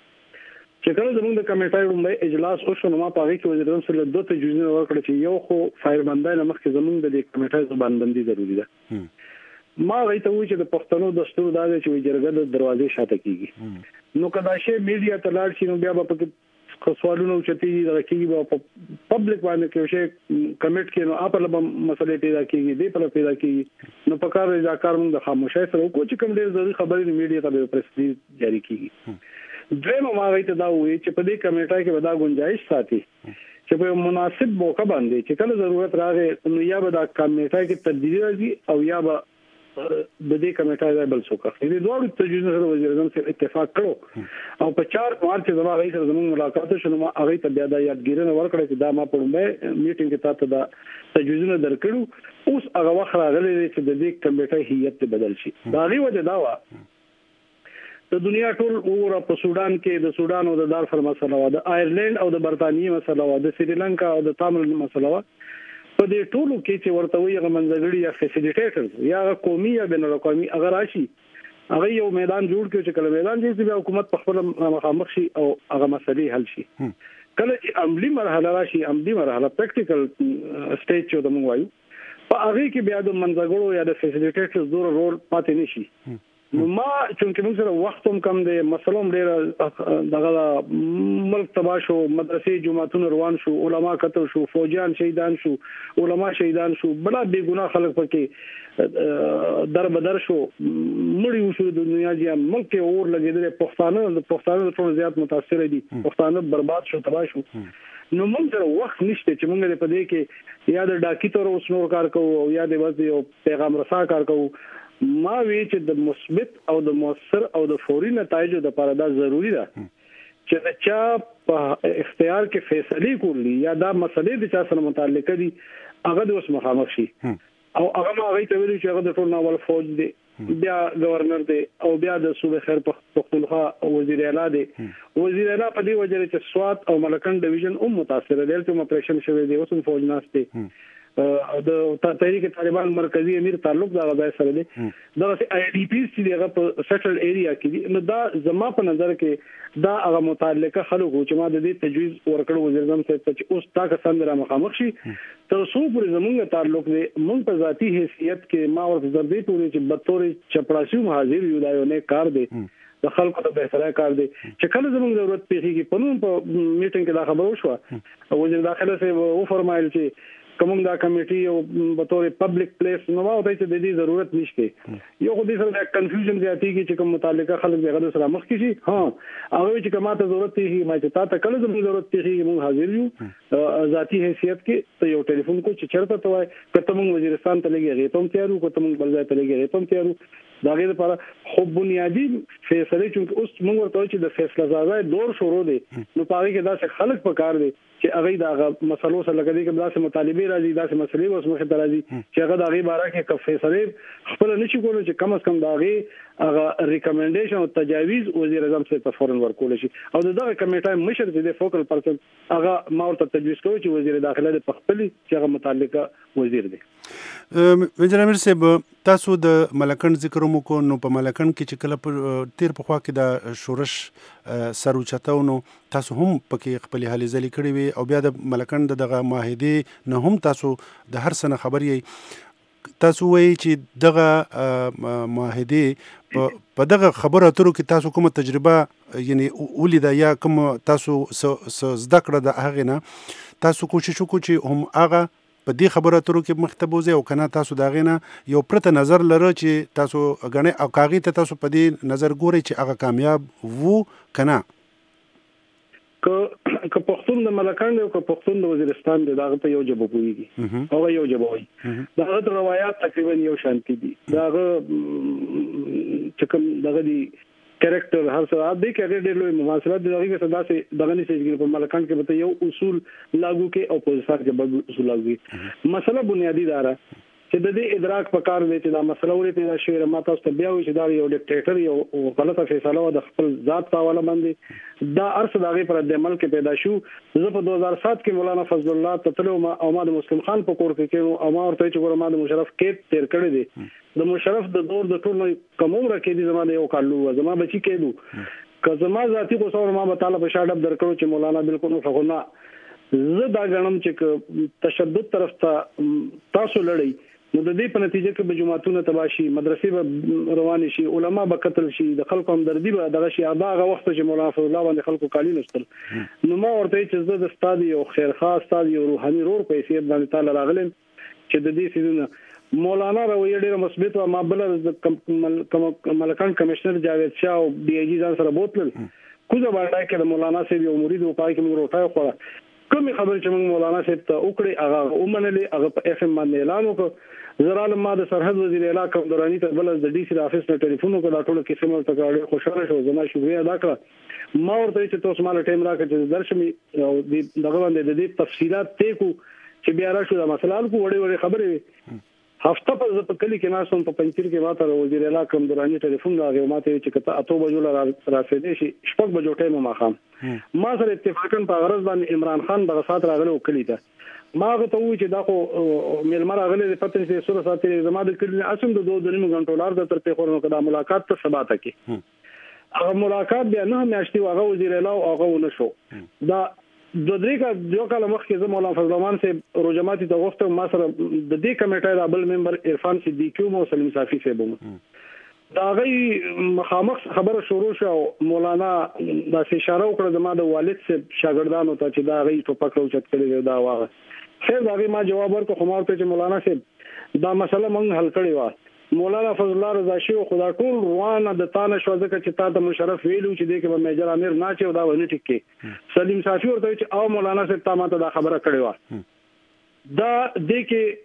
چې کله زموږ د کمیټې رومبه اجلاس وشو نو ما پاره کې وزیر اعظم سره دوه تجویزونه ورکړل چې یو خو فایرمندای نه مخکې زموږ د کمیټې زبان بندي ضروری ده ما غوښته و چې د پښتنو دستور دا دی چې جرګه د دروازې شاته کیږي نو کدا شی میډیا ته لاړ شي نو بیا به په سوالونو چتی راکېږي په پبلک باندې کې شی کمیټ کې نو خپل مسلې پیدا کیږي دی په پیدا کیږي نو په کار دا کار موږ د خاموشۍ سره وکړو چې کوم ډېر ضروري خبرې میډیا ته پریس جاری کیږي دوی ما غوښته دا وایي چې په دې کمیټه کې ودا گنجائش ساتي چې په مناسب موقع باندې چې کله ضرورت راغی نو یا به دا کمیټه کې تبدیلی راځي او یا به د دې کمیټه ځای بل څوک اخلي د دوه تجویزونو سره وزیر اعظم سره اتفاق کړو او په چار مارچ زما غي سره زموږ ملاقات شو ما هغه ته بیا د یادګیرنه ورکړه چې دا ما په لومړی میټینګ کې تاسو دا تجویزونه درکړو اوس هغه وخت راغلی چې د دې کمیټه هیئت بدل شي دا غي وجه دا و د دنیا ټول اوره په سودان کې د سودان او د دارفور مسله و د آیرلند او د برتانیې مسله و د سریلانکا او د تامل مسله و په دې ټولو کې چې ورته وي غمنځګړي یا فیسیلیټیټرز یا قومي یا بین الاقوامي اگر راشي هغه یو میدان جوړ کړي چې کله میدان جوړ شي بیا حکومت په خپل مخامخ شي او هغه مسلې حل شي کله چې عملی مرحله راشي عملی مرحله پریکټیکل سټیج چې موږ وایو په هغه کې بیا د منځګړو یا د فیسیلیټیټرز دور رول پاتې نشي نو ما چې موږ سره وخت هم کم دی مسلوم ډیر دغه ملک تباشو مدرسې جماعتونه روان شو علما قتل شو فوجان شهیدان شو علما شهیدان شو بلا بے ګناه خلک پکې در بدر شو مړی شو د دنیا جام ملک اور لګیدل پښتانه د پښتانه ټول زیات متاثر دي پښتانه برباد شو تباہ شو نو موږ سره وخت نشته چې موږ په دې کې یا د ډاکی تور اوس نور کار کوو او یا د وځي او پیغام رسا کار کوو ما وی چې د مثبت او د مؤثر او د فوري نتایجو د لپاره دا ضروری ده چې چا په اختیار کې فیصله کولی یا دا مسلې د چا سره متعلق دي هغه د اوس مخامخ شي او هغه ما هغه ته ویل چې هغه د ټول ناول فوج دی بیا گورنر دی او بیا د صوبې خیر پختونخوا وزیر اعلی دی وزیر اعلی په دې وجه چې سوات او ملکن ډیویژن هم متاثر دي چې اپریشن شوی دی اوس فوج ناشته او د تحریک طالبان مرکزی امیر تعلق دا غځای سره دی دا ای ډی پی چې دغه په سیټل ایریا کې نو دا زما په نظر کې دا هغه متعلقه خلکو چې ما د دې تجویز ورکړ وزیر اعظم ته چې اوس تا کسان را مخامخ شي تر څو پر زمونږ تعلق دی مونږ په ذاتی حیثیت کې ما ورته ضروري پوری چې بطور چپړاسي حاضر یو دا یو نه کار دی د خلکو ته بهتره کار دی چې کله زموږ ضرورت پیږي په نوم په میټینګ کې دا خبر وشو وزیر داخله سه و فرمایل چې کوم دا کمیټي او په تور پبلک پلیس نو ما وایي چې د دې ضرورت نشته یو خو دې سره د کنفیوژن زیاتېږي چې کوم متعلقه خلک دغه سره مخ کې شي ها هغه چې کومه ته ضرورت پیږي ما چې تا ته کله زموږ ضرورت پیږي موږ حاضر یو ذاتی حیثیت کې ته یو ټلیفون کو چې چرته ته وای کته موږ وزیرستان ته لګي غي ته تیارو کو ته موږ بل ځای ته لګي غي ته تیارو دا غیر لپاره خو بنیادی فیصله چې اوس موږ ورته چې د فیصله سازي دور شروع دي نو پاره کې دا څه خلک پکار دي چې هغه دا مسلو سره لګیدي کوم داسې مطالبه راځي داسې مسلې اوس مخه ته راځي چې هغه د هغه باره کې فیصله خپل نشي کولای چې کم از کم دا هغه هغه ریکمنډیشن او تجاویز وزیر اعظم ته فورن ورکول شي او دغه کمیټه مشر چې د فوکل پرسن هغه ما ورته تجویز کوي چې وزیر داخله د خپل چې هغه متعلقه وزیر دی وزیر امیر صاحب تاسو د ملکن ذکر مو کو نو په ملکن کې چې کله پر تیر په خوا کې د شورش سر اوچتاو نو تاسو هم پکې خپل حالې ځلې کړې وي او بیا د ملکن دغه معاهده نه هم تاسو د هر سنه خبرې تاسو وایي چې دغه معاهدې په دغه خبرو اترو کې تاسو کومه تجربه یعنی ولیده یا کوم تاسو زده کړه د هغې نه تاسو کوشش وکړو چې هم هغه په دې خبرو اترو کې مخ ته بوځئ او که نه تاسو د هغې نه یو پرته نظر لره چې تاسو ګڼئ او که هغې ته تاسو په دې نظر ګورئ چې هغه کامیاب وو که نه که پښتون د ملکان دی او که پښتون د وزیرستان دی دا هغه په یو ژبه پوهېږي هغه یو ژبه وایي د هغه روایات تقریبا یو شانتي دي د هغه چې کوم دغه دي کریکټر هر څه د دې کې هغه ډېر لوی مواصلات دي هغه څه داسې دغه نشي چې په ملکان کې به یو اصول لاګو کې او په ځار کې به اصول لاګو مسله بنیادی داره چې د دې ادراک په کار دی چې دا مسله ولې پیدا شوې را ماته ست بیا وي چې دا یو ډیکټیټر یو غلطه فیصله و د خپل ذات په حواله باندې دا ارث دغه پر د عمل کې پیدا شو زه په دوه هزار سات کې مولانا فضل الله تطلو او ما د مسلم خان په کور کې کې او ما ورته چې ګوره ما د مشرف کې تیر کړی دی د مشرف د دور د ټول کوم عمر کې دي زما د یو کالو زما بچی کېدو که زما ذاتی کو څور ما به تعالی په شاډب درکړو چې مولانا بالکل فغنا زه دا غنم چې تشدد طرف ته تاسو لړۍ نو د دې په نتیجه کې به جماعتونه تباشي مدرسې به روان شي علما به قتل شي د خلکو همدردي به دغه شي دا هغه وخت چې مولانا فضل الله باندې خلکو کالی نشتل نو ما ورته چې زه د استاد یو خیر خاص استاد یو روحاني رور په حیثیت باندې تعالی راغلم چې د دې سيزونه مولانا رویه ډیره مثبت او ما بل د ملکان کمشنر جاوید شاه او ډي اي جي ځان سره بوتل کوزه باندې کې د مولانا سي یو مرید او پای کې موږ روټای خو کومي خبر چې موږ مولانا صاحب ته وکړي هغه ومنلې هغه په اف ام باندې اعلان وکړ زرال ما د سرحد وزیر اعلی کوم دوراني ته بل د ډي سي افیس نه ټلیفون وکړ دا ټول کې سمول تکړه خوشاله شو زما شکریا ادا کړ ما ورته چې تاسو مال ټیم راکړئ چې درشمي او دغه باندې د دې تفصيلات ته کو چې بیا راشو دا مسله کو وړي وړي خبرې هفته په په کلی کې ناسوم په پنځیر کې ماته وزیر اعلی کوم دوراني ټلیفون راغی ماته چې کته اته بجو را راسېدې شي شپږ بجو ټیم ما خام ما سره اتفاقا په غرض باندې عمران خان دغه سات راغلی او کلی ته ما غته وی چې دا خو ملمر راغلی د پته چې سره ساتي زما د کلی اسم د دوه دریم غنټو لار د تر په خورنو کدا ملاقات ته سبا تکي هغه ملاقات بیا نه میاشتي هغه وزیر اعلی او هغه ونشو دا د دې کا یو کال مخکې زه مولانا فضل الرحمن سے روجماتي د وخت ما سره د دې کمیټې د بل ممبر عرفان صدیقی او سلیم صافی سے بوم دا غي مخامخ خبره شروع شو مولانا د اشاره وکړه د ما د والد سے شاګردانو ته چې دا غي ټوپک او چت کړی دا واغه خیر دا غي ما جواب ورکړ خو مارته چې مولانا سے دا مسله مونږ حل کړی و مولانا فضل الله رضا شي خدا ټول روانه د تانه شو ځکه چې تا ته مشرف ویلو چې دې کې به میجر امیر نه چې دا ونه ټیکي سلیم صافی ورته چې او مولانا سے تا ماته دا خبره کړې و دا دې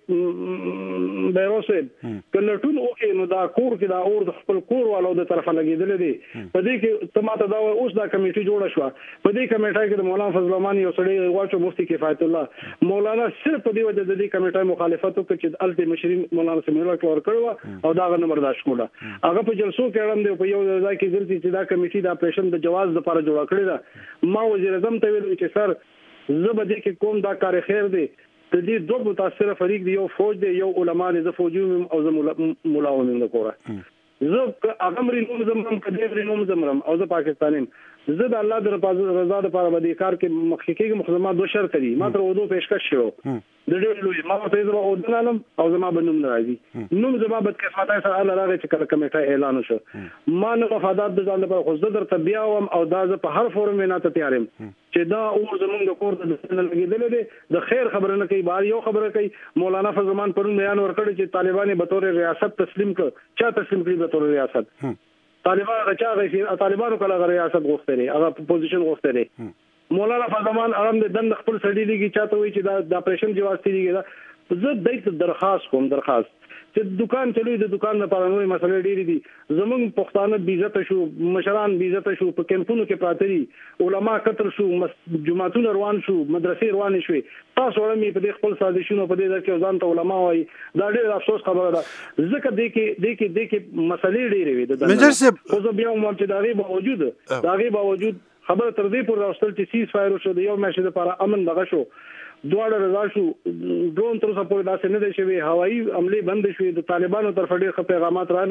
کې بیروسه کله ټول اوکي نو دا کور کې دا اور د خپل کور والو د طرفه لګیدل دي په دې کې تماته دا اوس دا کمیټي جوړه شو په دې کمیټه کې د مولانا فضل الرحمن یو سړی واچو مفتي کفایت الله مولانا صرف په دې وجه د دې کمیټه مخالفت وکړي چې الټي مشرین مولانا سمیلا کور کړو او دا غن برداشت کوله هغه په جلسو کې اړم دی په یو ځای کې ګرځي چې دا کمیټي د اپریشن د جواز لپاره جوړه کړې ده ما وزیر اعظم ته ویل چې سر زبدې کې کوم دا کار خیر دی د دې دوه متاثر فریق دی یو فوج دی یو علما دي زه فوجي او زه ملاوم نه کوره زه اغمري نوم زمم کډېري نوم زمرم او زه پاکستانیم زه د الله د رضا لپاره باندې کار کې مخکېږي مخدمات دوه شرط دي ما تر ودو پیشکش شو د ډېر لوی ما ته زما او دنالم او زما بنوم ناراضي نوم زما بد قسمت سره الله راغی چې کله کمیټه اعلان وشو ما نه وفادات د ځان لپاره خو زه درته بیا وم او دا زه په هر فورم نه ته تیارم چې دا او زمونږ د کور د سنل لګیدل دي د خیر خبره نه کوي بار یو خبره کوي مولانا فضل الرحمن پرون بیان ورکړي چې طالبان به تور ریاست تسلیم کړ چا تسلیم کړي به تور ریاست طالبان غچا غي طالبانو کله ریاست غوښتلې هغه پوزیشن غوښتلې مولانا فضل الرحمن ارم د دند خپل سړی لګي چاته وي چې دا د اپریشن جواز تیږي دا زه دایته درخواست کوم درخواست چې دکان چلوي د دکان لپاره نوې مسلې ډېری دي زمونږ پښتانه بیزت شو مشران بیزت شو په کمپونو کې پراته دي علما قتل شو جماعتونه روان شو مدرسې روان شوي تاسو ورمې په دې خپل سازشونو په دې ځکه ځان ته علما وایي دا ډېر افسوس خبره ده ځکه دې کې دې کې دې کې مسلې ډېرې وي د مجر صاحب خو زه بیا هم چې دا غي باوجود دا غي باوجود خبره تر دې پورې راوستل چې سیز فایر شو د یو میاشتې لپاره امن دغه شو دواړه رضا شو ډرون تر اوسه پورې داسې نه دی شوی هوایي عملې بند شوې د طالبانو طرف ډېر پیغامات راغلي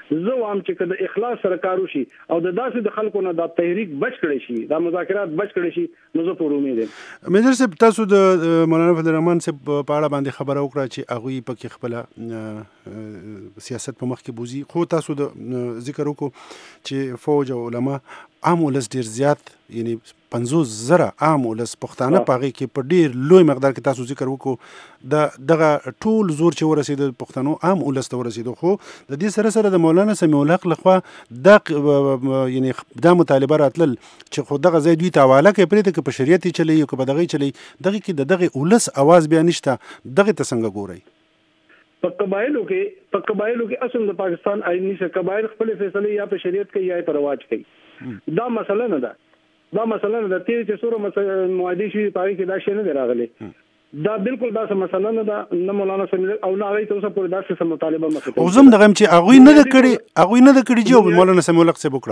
زه وام چې کله اخلاص سره کار وشي او د داسې د خلکو نه د تحریک بچ کړي شي دا مذاکرات بچ کړي شي نو زه په امید یم میجر صاحب تاسو د مولانا فضل الرحمن صاحب په اړه باندې خبره وکړه چې هغوی پکې خپل سیاست په مخ کې بوزي خو تاسو د ذکر وکړو چې فوج او علما عام ولس ډیر زیات یعنی پنځوس زره عام ولس پښتانه په هغې کې په ډیر لوی مقدار کې تاسو ذکر وکړو د دغه ټول زور چې ورسېده پښتنو عام ولس ته ورسېده خو د دې سره سره د مولانا سمیع الحق لخوا دا یعنی دا مطالبه راتلل چې خو دغه ځای دوی ته حواله کوي پرېږده که په شریعت یې چلوي او که په دغه یې چلوي دغې کې د دغې ولس اواز بیا نشته دغې ته څنګه ګورئ په قبایلو کې په قبایلو کې اصل د پاکستان آئین نشه قبایل خپل فیصله یا په شریعت کې یا په رواج کوي دا مسله نه ده دا مسله نه ده چې څوره معاهده شي پای کې دا شی نه راغلي دا بالکل دا څه مسله نه ده نه مولانا سمیع او نه هغه تاسو پر دا څه مطالبه مخه او زم دغه چې هغه نه د کړي هغه نه د کړي چې مولانا سمیع الحق څه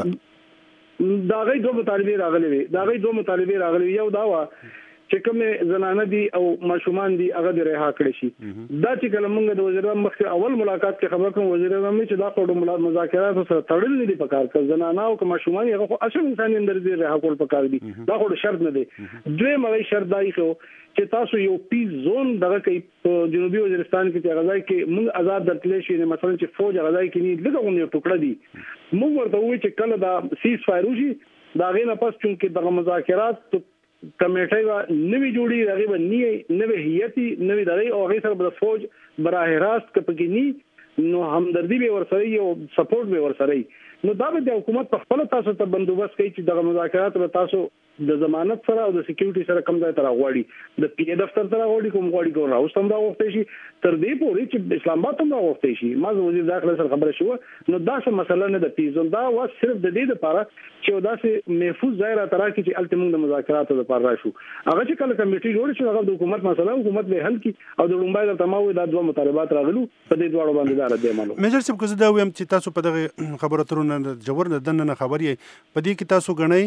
وکړه دا غي دوه مطالبه راغلي دا غي دوه مطالبه راغلي یو دا وا چې کومه زنانه دي او ماشومان دي هغه د رها کړی شي دا چې کله موږ د وزیر اعظم مخکې اول ملاقات کې خبر کوم وزیر اعظم چې دا په مذاکرات سره تړل نه دي پکار که زنانه او ماشومان هغه خو اصل انساني اندر دي رها کول پکار دي دا خو شرط نه دي دوی مې شرط دی چې تاسو یو پیس زون دغه کې په جنوبي وزیرستان کې چې غځای کې موږ آزاد درتلې شي مثلا چې فوج غځای کې نه لږه غونډه ټوکړه دي موږ ورته وایو چې کله دا سیز فایر وشي دا غینه پس چې دغه مذاکرات کمیټه وا نوی جوړی راغي و نه نوی هیئتي نوی دغه او هغه سره د فوج براه راست کپګینی نو همدردی به ورسره او سپورټ به ورسره نو دا به د حکومت په خپل تاسو ته بندوبست کوي چې دغه مذاکرات به تاسو د ضمانت سره او د سکیورټي سره کم ځای تر غواړي د پی دفتر تر غواړي کوم غواړي کوم راوست هم دا وخت شي تر دې پورې چې اسلام آباد هم دا وخت شي ما وزیر داخله سره خبره شو نو دا څه مسله نه د پیزون دا و صرف د دې لپاره چې دا سه محفوظ ځای را ترا کې چې الټیمنګ د مذاکراتو لپاره راشو هغه چې کله کمیټي جوړ شي هغه د حکومت مسله حکومت به حل کی او د لومبای د تمامو د دوه مطالبات راغلو په دې دواړو باندې دا رد عملو میجر صاحب کوزه دا ویم چې تاسو په دغه خبرو ترونه جوړ نه دنه خبري په دې کې تاسو غنئ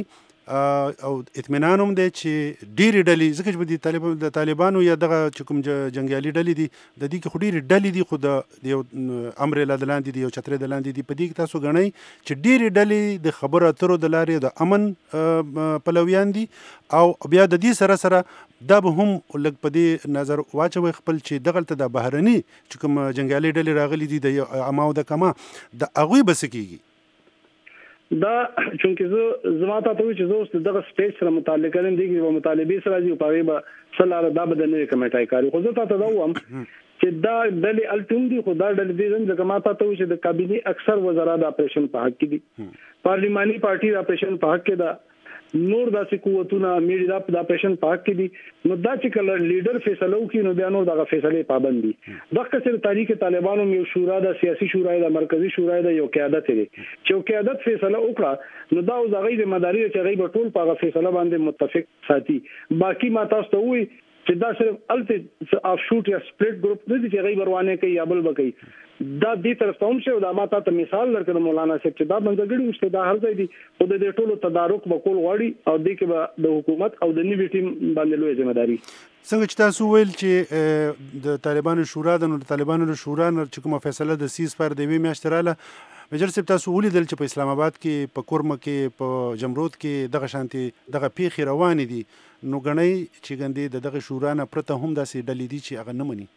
او اطمینان هم دی چې ډېرې ډلې ځکه چې د طالبانو د طالبانو یا دغه چې کوم جنګیالي ډلې دي د دې کې خو ډېرې ډلې دي خو د یو امرلا د لاندې دي یو چترې د لاندې دي په دې کې تاسو ګڼئ چې ډېرې ډلې د خبرو اترو د لارې د امن پلویان دي او بیا د دې سره سره دا به هم لږ په دې نظر واچوي خپل چې دغلته د بهرني چې کوم جنګیالي ډلې راغلي دي د اماو د کما د هغوی به څه کېږي دا چونکه زه زما ته ته چې زه دغه سټیج سره متعلق کړم دي چې مطالبه سره دی په غیبه سلاله دا بدنې کمیټای کاری خو زه ته ته وایم چې دا ډلې الټوم دي خو دا ډلې دي چې ما ته ته چې د کابینه اکثر وزرا د اپریشن په حق کې دي پارلیماني پارټي د اپریشن په حق کې ده نور داسې قوتونه میډیا د اپریشن پاک کې دي نو دا چې کله لیډر فیصله وکړي نو بیا نور دغه فیصله پابند دي دغه سره تاریخ طالبانو یو شورا د سیاسي شورا د مرکزی شورا د یو قیادت لري چې قیادت فیصله وکړه نو دا او دغه د مداري چې غیب ټول په فیصله باندې متفق ساتي باقی ما تاسو ته وایي چې دا صرف الټ اف شوټ یا سپلیټ ګروپ نه دي چې غیب روانه کوي یا بل بکي دا دې طرف ته هم شه دا ما ته مثال درکړم مولانا صاحب چې دا بندګړي مشته دا هر ځای دي خو د دې ټولو تدارک وکول غواړي او دې کې د حکومت او د نیوی ټیم باندې لوی ځمېداري څنګه چې تاسو ویل چې د طالبانو شورا د طالبانو شورا چې کومه فیصله د سیز پر دی میاشت رااله مجر صاحب تاسو ولیدل چې په اسلام آباد کې په کورمه کې په جمرود کې دغه شانتي دغه پیخي روان دي نو غنۍ چې ګندې دغه شورا نه پرته هم داسې ډلې دي چې هغه نه مني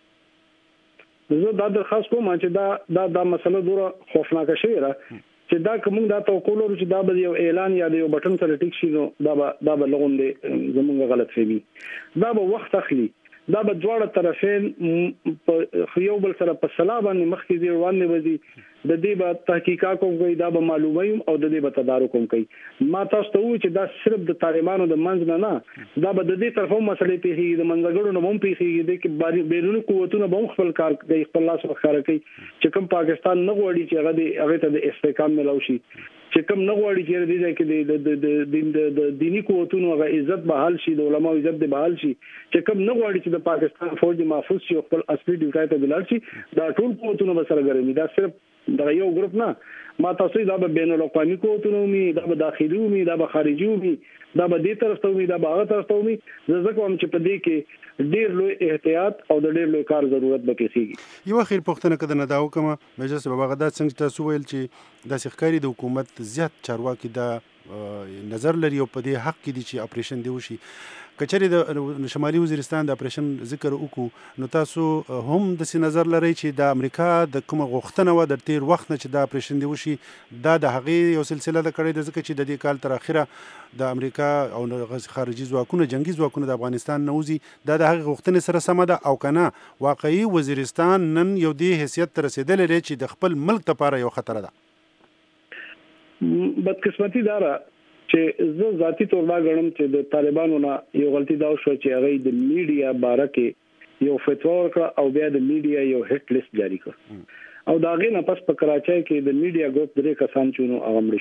زه دا درخواست کوم چې دا دا د مسله دوره خوفناک شي را چې دا کوم دا توقع لرو چې دا به یو اعلان یا یو بټن سره ټیک شي نو دا به دا به لغوندې زمونږ غلط فهمي دا به وخت اخلي دا به دواړه طرفین په یو بل سره په صلاح باندې مخکې دی روانه وځي د دې به تحقیقات کوي دا به معلومه او د دې به تدارک کوي ما تاسو ته وایي چې دا صرف د طالبانو د منځ نه نه دا به د دې طرفو مسلې پیخي د منځګړو نه هم پیخي د کې بیرونی قوتونه به خپل کار کوي خپل لاس وخاره کوي چې کوم پاکستان نه غواړي چې هغه هغه ته د استحکام ملو شي چې کوم نه غواړي چې دې کې د د دینی قوتونو هغه عزت بحال شي د علماء عزت بحال شي چې کوم نه غواړي چې د پاکستان فوج محفوظ شي خپل اصلي ډیوټای ته بلل شي دا ټول قوتونه به سره ګرځي دا صرف دا یو ګروپ نه، ما تاسو دا به بین الاقوامي کوتونو می، دا به داخلي می، دا به خارجي می، دا به دې طرف ته می، دا به هغه طرف ته می. زه ځکه هم چې په دې کې ډېر لوی احتیاط او د ډېر لوی کار ضرورت به کېږي. یو اخیر پوښتنه کده نه دا وکم مجلس بابا غدا څنګه تاسو ویل چې د سخکاری د حکومت زیات چارواکي دا نظر لري او په دې حق کې دي چې اپریشن دی وشي. کچری د شمالي وزیرستان د اپریشن ذکر وکړو نو تاسو هم د سی نظر لري چې د امریکا د کوم غوښتنه و د تیر وخت نه چې د اپریشن دی وشي دا د هغې یو سلسله د کړې د ځکه چې د دې کال تر اخره د امریکا او خارجي ځواکونو جنگي ځواکونو د افغانستان نه وځي دا د هغې غوښتنې سره سمه ده او کنه واقعي وزیرستان نن یو دې حیثیت ته رسېدلی دی چې د خپل ملک لپاره یو خطر ده. بدقسمتي دا ده چې زه ذاتی تور دا غنم چې د طالبانو نه یو غلطي دا شو چې هغه د میډیا باره کې یو فتوا ورکړه او بیا د میډیا یو هټ لیست جاری کړ او دا غي نه پس په کراچۍ کې د میډیا ګروپ درې کسان چونو هغه مړ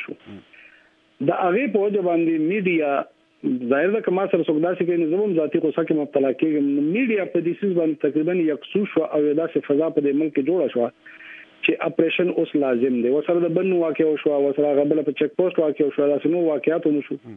شو. دا هغه په وجه باندې میډیا ظاهر ده کما سره څوک داسې کوي نظام ذاتی غوسه کې مبتلا کېږي. میډیا په دې سیس باندې تقریبا یکسو شو او داسې فضا په دې ملک جوړه شو چې اپریشن اوس لازم دی. وسره د بنو واقع شو وسره غبل په چک پوسټ واقع شو داسې نو واقعیت هم شو.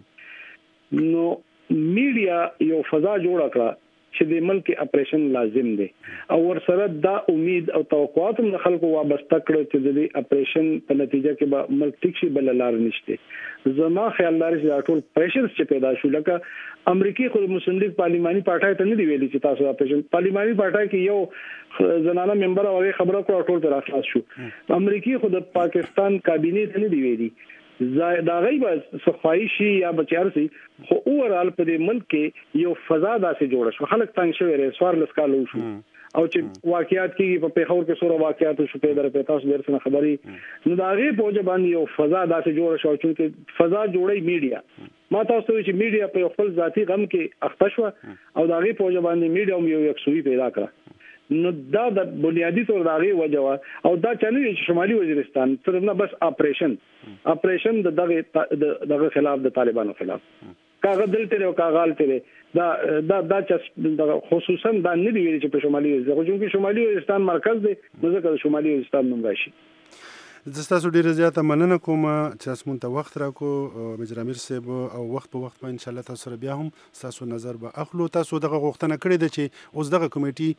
نو میډیا یو فضا جوړه کړه چې د ملک اپریشن لازم دی او ورسره دا امید او توقعات هم خلکو وابسته کړو چې د دې اپریشن په نتیجه کې به ملک ټیک شي بل لار نشته. زما خیال لري چې ټول پریشرز چې پیدا شو لکه امریکای خو مسلم لیگ پارلماني پارټای ته نه دی ویلي چې تاسو اپریشن پارلماني پارټای کې یو زنانه ممبر او خبره کړو ټول پر اساس شو. امریکای خو د پاکستان کابینه ته نه دی ویلي دا غیب صفایشي یا بچارسي خو اورال په دې ملک کې یو فضا داسې جوړه شو خلک تنگ شوی رې سوار لسکالو شو او چې واقعیات کې په پیښور کې سوره واقعیات شو په در په تاسو درسنه خبري نو دا غي په وجه باندې یو فضا داسې جوړه شو چې فضا جوړي میډیا ما تاسو چې میډیا په خپل ذاتی غم کې اخته شو او دا غي په وجه باندې میډیا هم یو یکسوي پیدا کړ. نو دا د بنیادی طور دغه وجه او دا چنه چې شمالي وزیرستان صرف نه بس اپریشن اپریشن د دغه دغه خلاف د طالبانو خلاف کاغذ دلته او کاغال ته دا دا دا چې خصوصا دا نه دی ویل چې په شمالي وزیرستان چې شمالي وزیرستان مرکز دی نو ځکه شمالي وزیرستان نوم راشي. زستاسو ډیره زیاته مننه کوم چې تاسو مونږ ته وخت راکو مجر امیر صاحب او وخت په وخت په ان شاء الله تاسو سره بیا هم تاسو نظر به اخلو. تاسو دغه غوښتنه کړې ده چې اوس دغه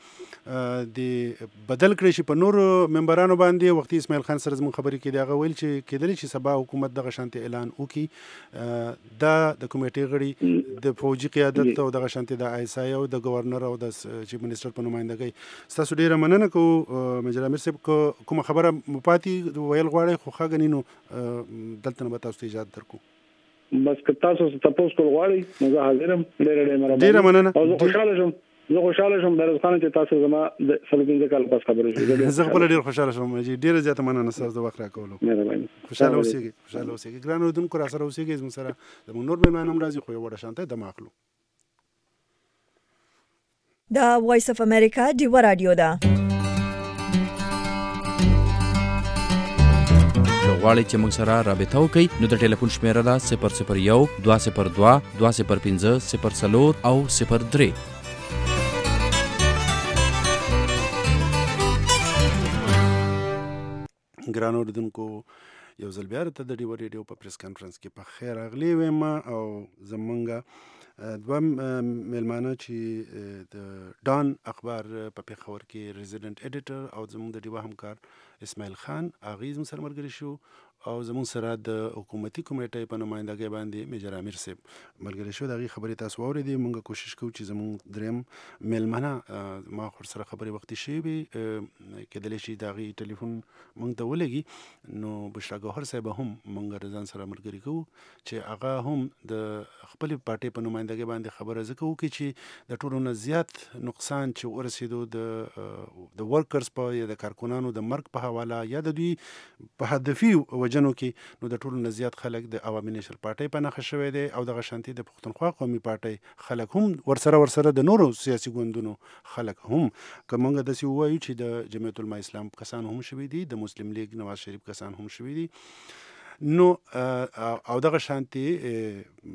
کمیټي د بدل کړی شي په نور ممبرانو باندې. وختي اسماعیل خان سره زموږ خبرې کې دغه ویل چې کېدلی چې سبا حکومت دغه شانتي اعلان وکړي دا د کمیټي غړي د فوجي قیادت او دغه شانتي د آی اس آی او د گورنر او د چیف منسٹر په نمائندګۍ. تاسو ډیره مننه کوم مجر امیر صاحب کوم خبره مپاتي ویل غواړي خو خاګنینو دلته نه تاسو ته اجازه درکو بس که تاسو تاسو کول غواړي نو زه حاضرم. ډیره ډیره ډیره مننه او زه خوشاله شم زه خوشاله شم د رسخانه چې تاسو زما د سلوکین ځکه پس خبرې شوې زه خپل ډیر خوشاله شم چې ډیره زیاته مننه تاسو د وخت راکولو. مهرباني خوشاله اوسئ خوشاله اوسئ ګران اردوونکو را سره اوسئ زموږ سره د نور مېلمانه هم راځي خو یو وړه شانته د ماخلو. دا وایس اف امریکا ډیو رادیو ده. غواړئ چې موږ سره رابطه وکړئ نو د ټلیفون شمیره ده صفر صفر یو دوه صفر دوه دوه صفر پنځه صفر څلور او صفر درې. ګران اوریدونکو یو ځل بیا ته د ډیو ریډیو په پریس کانفرنس کې په خیر راغلی ویم او زمونږ دوه مېلمانه چې د ډان اخبار په پیښور کې ریزیډنټ ایډیټر او زمونږ د ډیو همکار اسماعیل خان هغه زموږ سره ملګری شو او زموږ سره د حکومتي کمیټې په نمائندګۍ باندې میجر امیر صاحب ملګری شو. دغه خبرې تاسو واورېدې. موږ کوشش کوو چې زموږ دریم مېلمانه ما خور سره خبرې وختي شي وي کېدلی شي د هغې ټلیفون موږ ته ولګي نو بشرا ګوهر صاحب هم موږ رضان سره ملګري کوو چې هغه هم د خپلې پارټۍ په نمائندګۍ باندې خبره ځکه وکړي چې د ټولو نه زیات نقصان چې ورسېدو د د ورکرز په یا د کارکونانو د مرګ په حواله یا د دوی په هدفي وجنو کې نو د ټولو نه زیات خلک د عوامي نېشنل پارټۍ په نښه شوی دی او دغه شانتي د پښتونخوا قومي پارټۍ خلک هم ورسره ورسره د نورو سیاسي ګوندونو خلک هم که موږ داسې ووایو چې د جمعیت العلماء اسلام کسان هم شوي دي د مسلم لیگ نواز شریف کسان هم شوي دي نو او دغه شانتي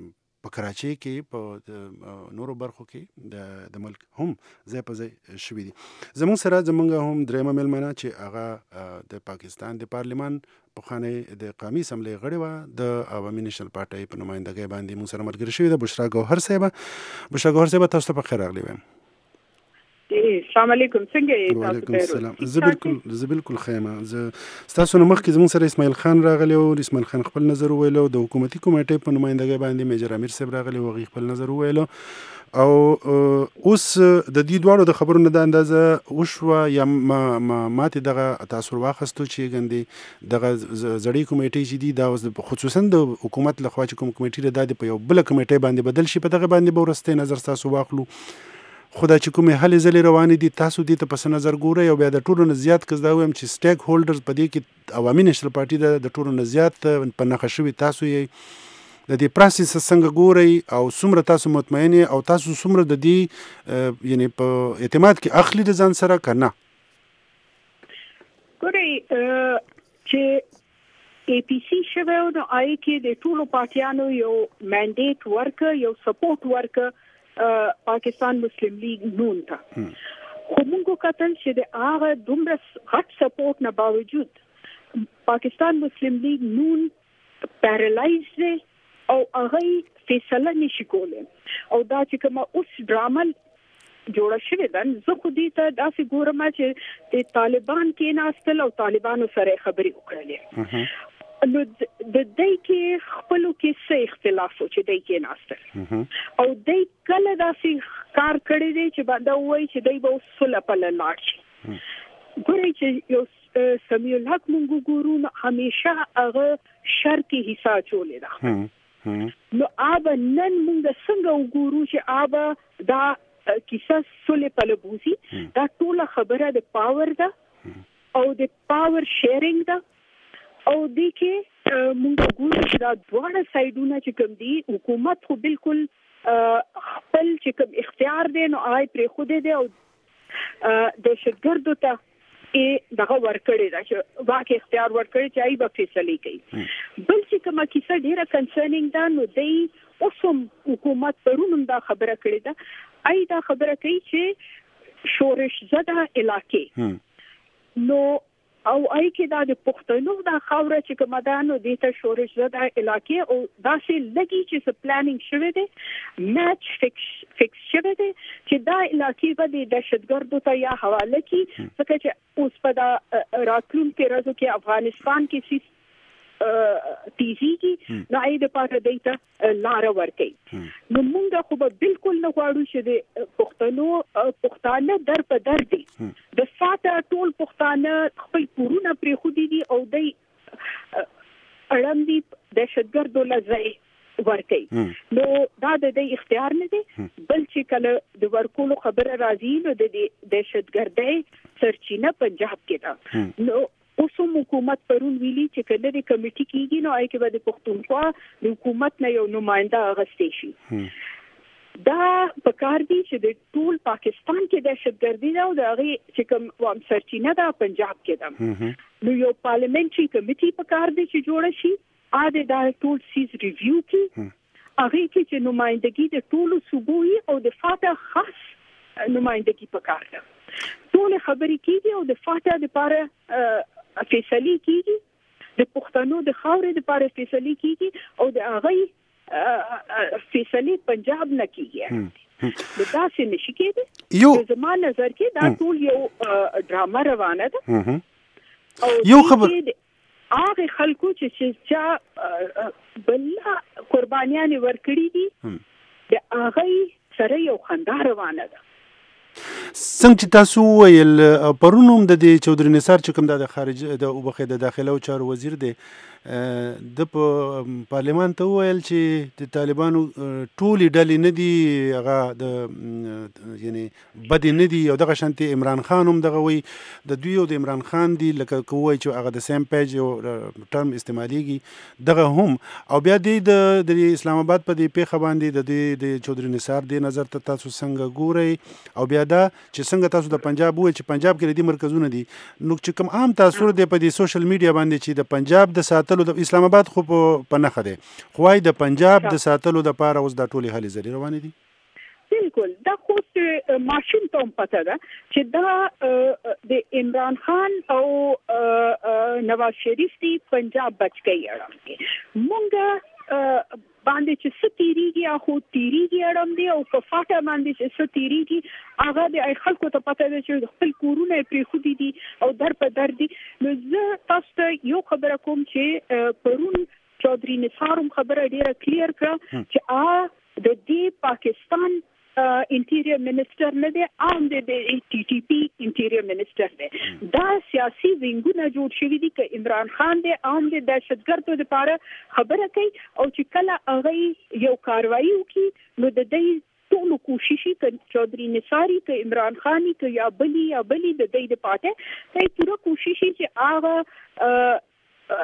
په کراچۍ کې په نورو برخو کې د د ملک هم ځای په ځای شوي دي. زموږ سره زموږ هم درېیمه مېلمنه چې هغه د پاکستان د پارلمان پخوانی د قومي اسمبلی غړې وه د عوامي نیشنل پارټۍ په نمایندګۍ باندې موږ سره ملګرې شوې ده بشرا ګوهر صاحبه. بشرا ګوهر صاحبه تاسو ته په خیر راغلی وایم. السلام علیکم. څنګه یې؟ وعلیکم السلام. زه بالکل زه بالکل ښه یم. زه ستاسو نه مخکې زموږ سره اسماعیل خان راغلی و، اسماعیل خان خپل نظر وویلو، د حکومتي کمیټې په نمایندګۍ باندې میجر امیر صاحب راغلی و، هغوی خپل نظر وویلو. او اوس د دې دواړو د خبرو نه د اندازه وشوه یا ماتې دغه تاثر واخیستو چې ګندې دغه زړې کمیټې چې دي دا اوس خصوصا د حکومت لخوا چې کوم کمیټې ده دا د په یو بله کمیټې باندې بدل شي، په دغه باندې به وروستی نظر ستاسو واخلو. خو دا چې کومې هلې ځلې روانې دي تاسو دې ته پس نظر ګورئ او بیا د ټولو نه زیات که زه دا ووایم چې سټیک هولډرز په دې کې عوامي نیشنل پارټي ده د ټولو نه زیات په نښه شوي تاسو یې د دې پروسس څنګه ګورئ او څومره تاسو مطمئن یې او تاسو څومره د دې یعنی په اعتماد کې اخلي د ځان سره که نه؟ ګورئ چې اے پی سی شوی نو آی کې د ټولو پارټیانو یو مینډیټ ورکه یو سپورټ ورکه پاکستان مسلم لیگ نون ته. خو موږ کتل چې د هغه دومره غټ سپورټ نه باوجود پاکستان مسلم لیگ نون پیرالایز دی او هغه فیصله نشي کولی. او دا چې کومه اوس ډرامه جوړه شوې ده زه خو دې ته داسې ګورم چې د طالبان کېناستل او طالبانو سره خبرې وکړلې نو د دوی کې خپلو کې څه اختلاف و چې دوی کېناستل او دوی کله داسې کار کړی دی چې باندې وایي چې دوی به اوس صلح پله لاړ شي. ګورئ چې یو سمیع الحق مونږ ګورو نو همیشه هغه شر کې حصه اچولې ده. نو آبا نن مونږ څنګه وګورو چې آبا دا کیسه صلح پله بوزي دا ټوله خبره د پاور ده او د پاور شیرینګ ده او دې کې مونږ ګورو چې دا دواړه سایډونه چې کوم دي حکومت خو بالکل خپل چې کوم اختیار دی نو آی پرې خو دی او دهشتګردو ته ای دغه ورکړی دا چې واقع اختیار ورکړی چې ای به فیصله کوي. بل چې کومه کیسه ډیره کنسرنینګ ده نو دی اوسم حکومت پرونم دا خبره کړې ده ای دا خبره کوي چې شورش زده علاقې نو او ای کې دا د پښتنو دا خاوره چې کومه ده نو دې ته شورش زده علاقې او داسې لګي چې څه پلانینګ شوی دی میچ فکس فکس شوی دی چې دا علاقې به د دهشتګردو ته یا حواله کی ځکه چې اوس په دا راتلونکي ورځو کې افغانستان کې سیس تیزیږي نو ای د پاره دیته لاره ورکړي. نو موږ خو به بالکل نه غواړو چې د پښتنو پښتانه در په در دي د ساته ټول پښتانه خپل کورونه پرې خودي دي او د اړم دي دهشتګردو لځای ورکړي. نو دا د دې اختیار نه دی بل چې کله د ورکولو خبره راځي نو د دهشتګردۍ سرچینه پنجاب کې ده. نو اوس حکومت پرون ویلي چې کله د کمیټې کېږي نو آی کې به د پښتونخوا د حکومت نه یو نماینده اغوستی شي. دا پکار دی چې د ټول پاکستان کې دهشتګردي ده او د هغې چې کوم سرچینه ده پنجاب کې ده نو یو پارلیمنټري کمیټې پکار دی چې جوړه شي ا د دا ټول سیز ریویو کې هغې کې چې نمایندګي د ټولو صوبو وي او د فاټا خاص نمایندګي پکار ده. ټول خبرې کېږي او د فاټا دپاره فیصلې کېږي د پښتنو د خاورې دپاره فیصلې کېږي او د هغې فیصلې پنجاب نه کېږي. د داسې نشي کېدی. زما نظر کې دا ټول یو ډرامه روانه ده او یو خبر هغه خلکو چې چا بل قربانیان ورکړي دي د هغې سره یو خندا روانه ده. څنګه چې تاسو وویل پرون هم د دې چودري نثار چې کوم د خارج د وبخې د داخله او چارو وزیر دی د په پارلمان ته وویل چې د طالبانو ټولې ډلې نه دي هغه د یعنی بدې نه دي او دغه شانتې عمران خان هم دغه وایي د دوی او د عمران خان دي لکه که ووایي چې هغه د سیم پیج یو ټرم استعمالیږي دغه هم او بیا دی د اسلام آباد په دې پیښه باندې د دې د چودري نثار دې نظر ته تاسو څنګه ګورئ او بیا دا چې څنګه تاسو د پنجاب وویل چې پنجاب کې د دې مرکزونه دي نو چې کوم عام تاثر دی په دې سوشل میډیا باندې چې د پنجاب د ساتلو ساتلو د اسلام آباد خو په نخښه دی، خو وايي د پنجاب د ساتلو دپاره اوس دا ټولې هلې ځلې روانې دي. بالکل دا خو ماشوم ته هم پته ده چې دا د عمران خان او نواز شریف دی پنجاب بچ کوي اړم کې مونږ باندې چې ستیریږي اخو تیریږي اړم دی او په فاټه باندې چې ستیریږي هغه د خلکو ته پته ده چې خپل کورونه پرې خو دي او در په در دي. نو زه تاسو ته یو خبره کوم چې پرون چودھری نثار هم خبره ډیره کلیر کړه چې ا د دې پاکستان انټیریئر منسٹر نه دی، عام دی د ټي ټي پی انټیریئر منسٹر دی. دا سیاسي وینګونه جوړ شوي دي چې عمران خان دی عام دی دهشتګردو لپاره خبره کوي او چې کله هغه یو کاروایی وکړي نو د دې ټولو کوششي که چودھری نثاری که عمران خانی که یا بلی یا بلی د دې د پاټه ته پوره کوششي چې هغه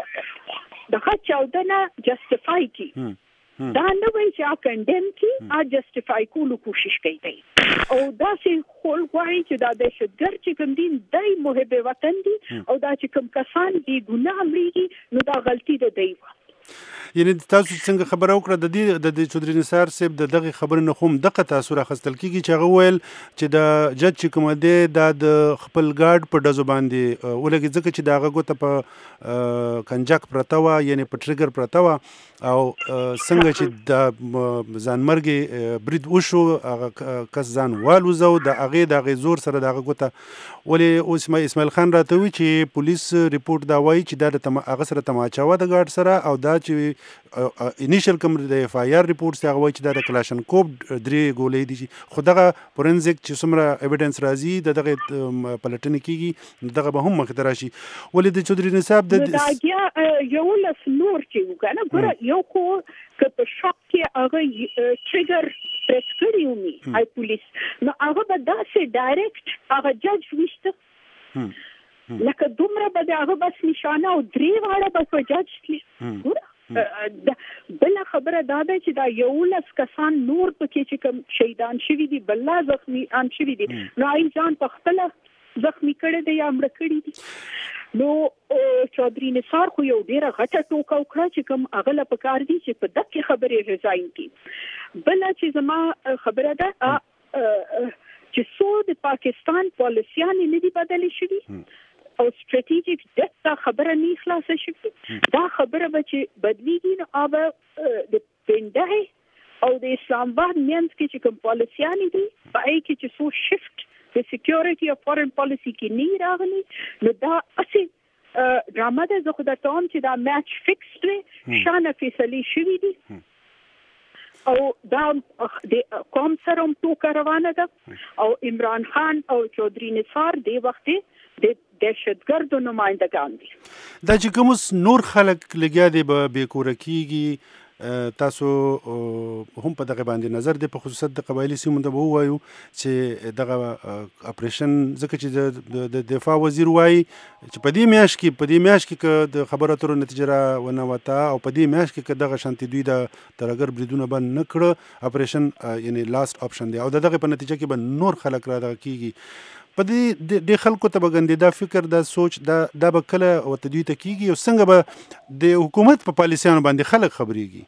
دغه چاودنه جسټیفای کی دا نه وایي چې ا کنډم کی ا جسټیفای کولو کوشش کوي او دا چې خپل غواړي چې دا دهشتګرد چې کوم دین دای محب وطن دي او دا چې کوم کسان دي ګناه مړي نو دا غلطي ده دی. یعنی تاسو څنګه خبره وکړه د دې د چودھری نثار صاحب د دغه خبرې نه هم دغه تاثیر اخیستل کیږي چې هغه ویل چې د جج چې کوم دی دا د خپل ګارد په ډزو باندې ولګي ځکه چې دغه ګوته په کنجک پرته وه یعنی په ټریګر پرته وه او څنګه چې د ځانمرګي برید وشو هغه کس ځان والوزو د هغې د هغې زور سره د هغه ګوته ولې اوس اسماعیل خان راته وي چې پولیس ریپورټ دا وایي چې دا د هغه سره تماچه وه د ګارد سره او دا چې انیشل کوم د اف آی آر ریپورټ هغه وایي چې دا د کلاشنکوف درې ګولۍ دي خو دغه فورنزیک چې څومره ایویډنس راځي د دغه پلټنې کیږي دغه به هم مخې ته راشي. ولې د چودھری نصاب د یولس نور چې وکنه ګوره یو خو که په شاک کې هغه ټریګر پریس کړی وي آی پولیس نو هغه به داسې ډایرکټ هغه جج وشته لکه دومره به د هغه بس نشانه او درې واړه به په جج کې ګوره بله خبره دا ده چې دا یولس کسان نور پکې چې کوم شهیدان شوي دي بله زخمیان شوي دي نو هغوی ځان په خپله زخمی کړی دی یا مړه کړي دي. نو چودھری نثار خو یو ډیره غټه ټوکه وکړه چې کوم هغه له پکار دي چې په دغې خبرې ریزاین کړي. بله چې زما خبره ده چې څو د پاکستان پالیسیانې نه دي بدلې شوي او ستراتیجیک ډیت دا خبره نه خلاصه شوي دا خبره به چې بدلیږي نو هغه د پنډه او د اسلام آباد منځ کې چې کوم پالیسیانې دي په هغې کې چې څو شفټ د سیکیورټي او فورن پالیسي کې نه راغلي نو دا اسې ډرامه ده. زه خو درته وایم چې دا میچ فکس دی شانه فیصلې شوي دي او دا د قوم سره هم ټوکه روانه ده او عمران خان او چودھری نثار دې وخت د دهشتګردو نمایندګان دي. دا چې کوم اوس نور خلک لګیا دي به بېکوره کېږي تاسو هم په دغه باندې نظر دی په خصوصیت د قبایلي سیمو ته به ووایو چې دغه اپریشن ځکه چې د دفاع وزیر وایي چې په دې میاشت کې په دې میاشت کې که د خبرو اترو نتیجه را ونه وته او په دې میاشت کې که دغه شانتې دوی د ترهګر بریدونه بند نه کړه اپریشن یعنی لاست آپشن دی او د دغې په نتیجه کې به نور خلک را دغه کېږي. په دې د خلکو ته به ګندې دا فکر دا سوچ دا دا به کله ورته دوی ته کېږي او څنګه به د حکومت په پالیسیانو باندې خلک خبرېږي؟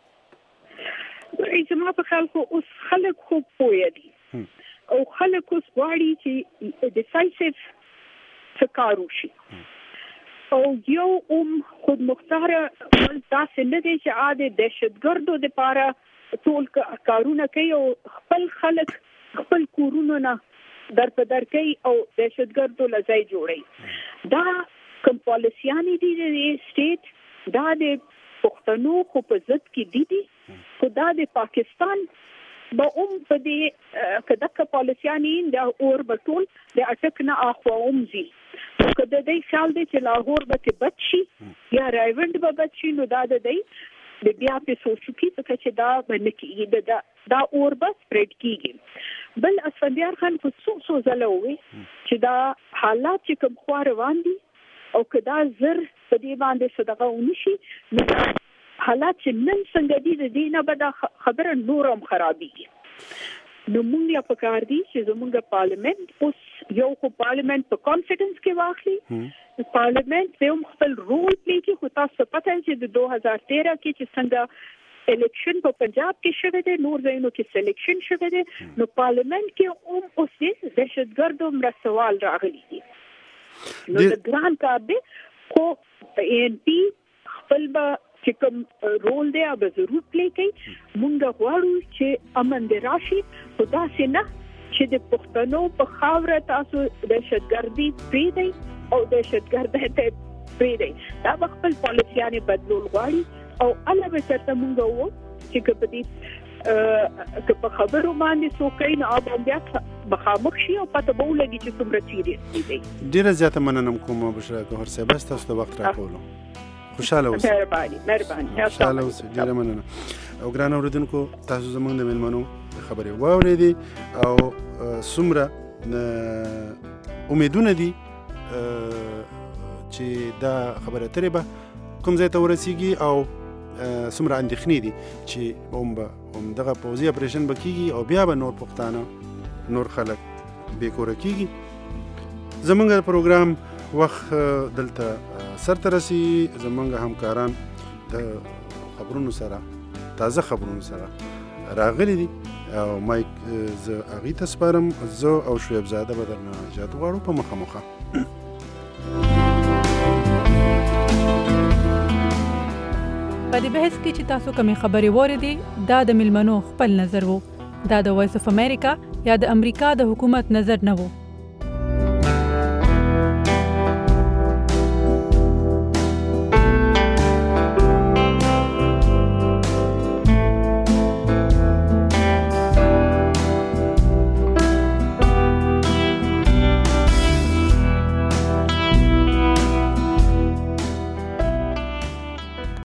زما په خیال خو اوس خلک خو پوه دي او خلک اوس غواړي چې ډیسایسیو څه کار وشي او یو ام خود مختاره داسې نه دی چې ا د دهشتګردو دپاره ټول کارونه کوي او خپل خلک خپل کورونو نه در په در کوي او دهشتګردو له ځای جوړوي. دا کوم پالیسیانې دي د سټیټ دا د پښتنو خو په ضد کې دي دي خو دا د پاکستان به هم په دې که دغه پالیسیانې د اور به ټول د اټک نه اخوا هم ځي نو که د دوی خیال دی چې لاهور به کې بد شي یا رایونډ به بد شي نو دا د دوی د بیا په سوچو کې ځکه چې دا به نه کېږي دا اور به سپریډ کېږي. بل اسفندیار خان په څو څو ځله ووایي چې دا حالات چې کوم خوا روان دي او که دا زر په دې باندې صدقه ونه شي نو حالات چې نن څنګه دي د دې نه به دا خبره نور هم خرابېږي. نو مونږ یا پکار دي چې زمونږ پارلیمنت اوس یو خو پارلیمنت په کانفیډنس کې واخلي پارلیمنت زه هم خپل رول پلی کوي، خو تاسو پته چې د دوه هزار تیرہ کې چې څنګه الیکشن په پنجاب کې شوه دی، نور ځایونو کې سلیکشن شوه دی، نو پارلیمنت کې هم اوس دهشتګردو مرسوال راغلي دي. نو د ګران کار دی خو ان پی خپل به چې کوم رول دی به ضرور پلی کوي. مونږ غواړو چې امن دی راشي، خو داسې نه چې د پښتنو په خاوره تاسو دهشتګردي پرېږدئ او دهشتګرد ته پرېږدئ. دا به خپل پالیسیانې بدلول غواړي او الله به چېرته مونږ وو چې که په دې که په خبرو باندې څوک کوي نو هغه بیا مخامخ شي او پته به ولګي چې څومره سیریس دی. ډېره زیاته مننه کوم بشرا ګوهر صاحب، بس تاسو ته وخت راکولو. خوشاله اوسئ. مهرباني مهرباني خوشاله اوسئ. ډېره مننه. او ګران اورېدونکو، تاسو زموږ د مېلمنو خبرې واورېدې او څومره امیدونه دي چې دا خبره ترې به کوم ځای ته ورسیږي او څومره اندېښنې دي چې هم به همدغه پوځي اپریشن به کېږي او بیا به نور پښتانه نور خلک بې کوره کېږي. زموږ پروګرام وخت دلته سر ته رسي. زموږ همکاران د خبرونو سره تازه خبرونو سره راغلي دي او مایک زه هغې ته سپارم. زه او شعیب زاده به درنه اجازه غواړو په مخه مخه. په دې بحث کې چې تاسو کومې خبرې واورېدې دا د مېلمنو خپل نظر وو. دا د وایس اف امریکا یا د امریکا د حکومت نظر نه وو.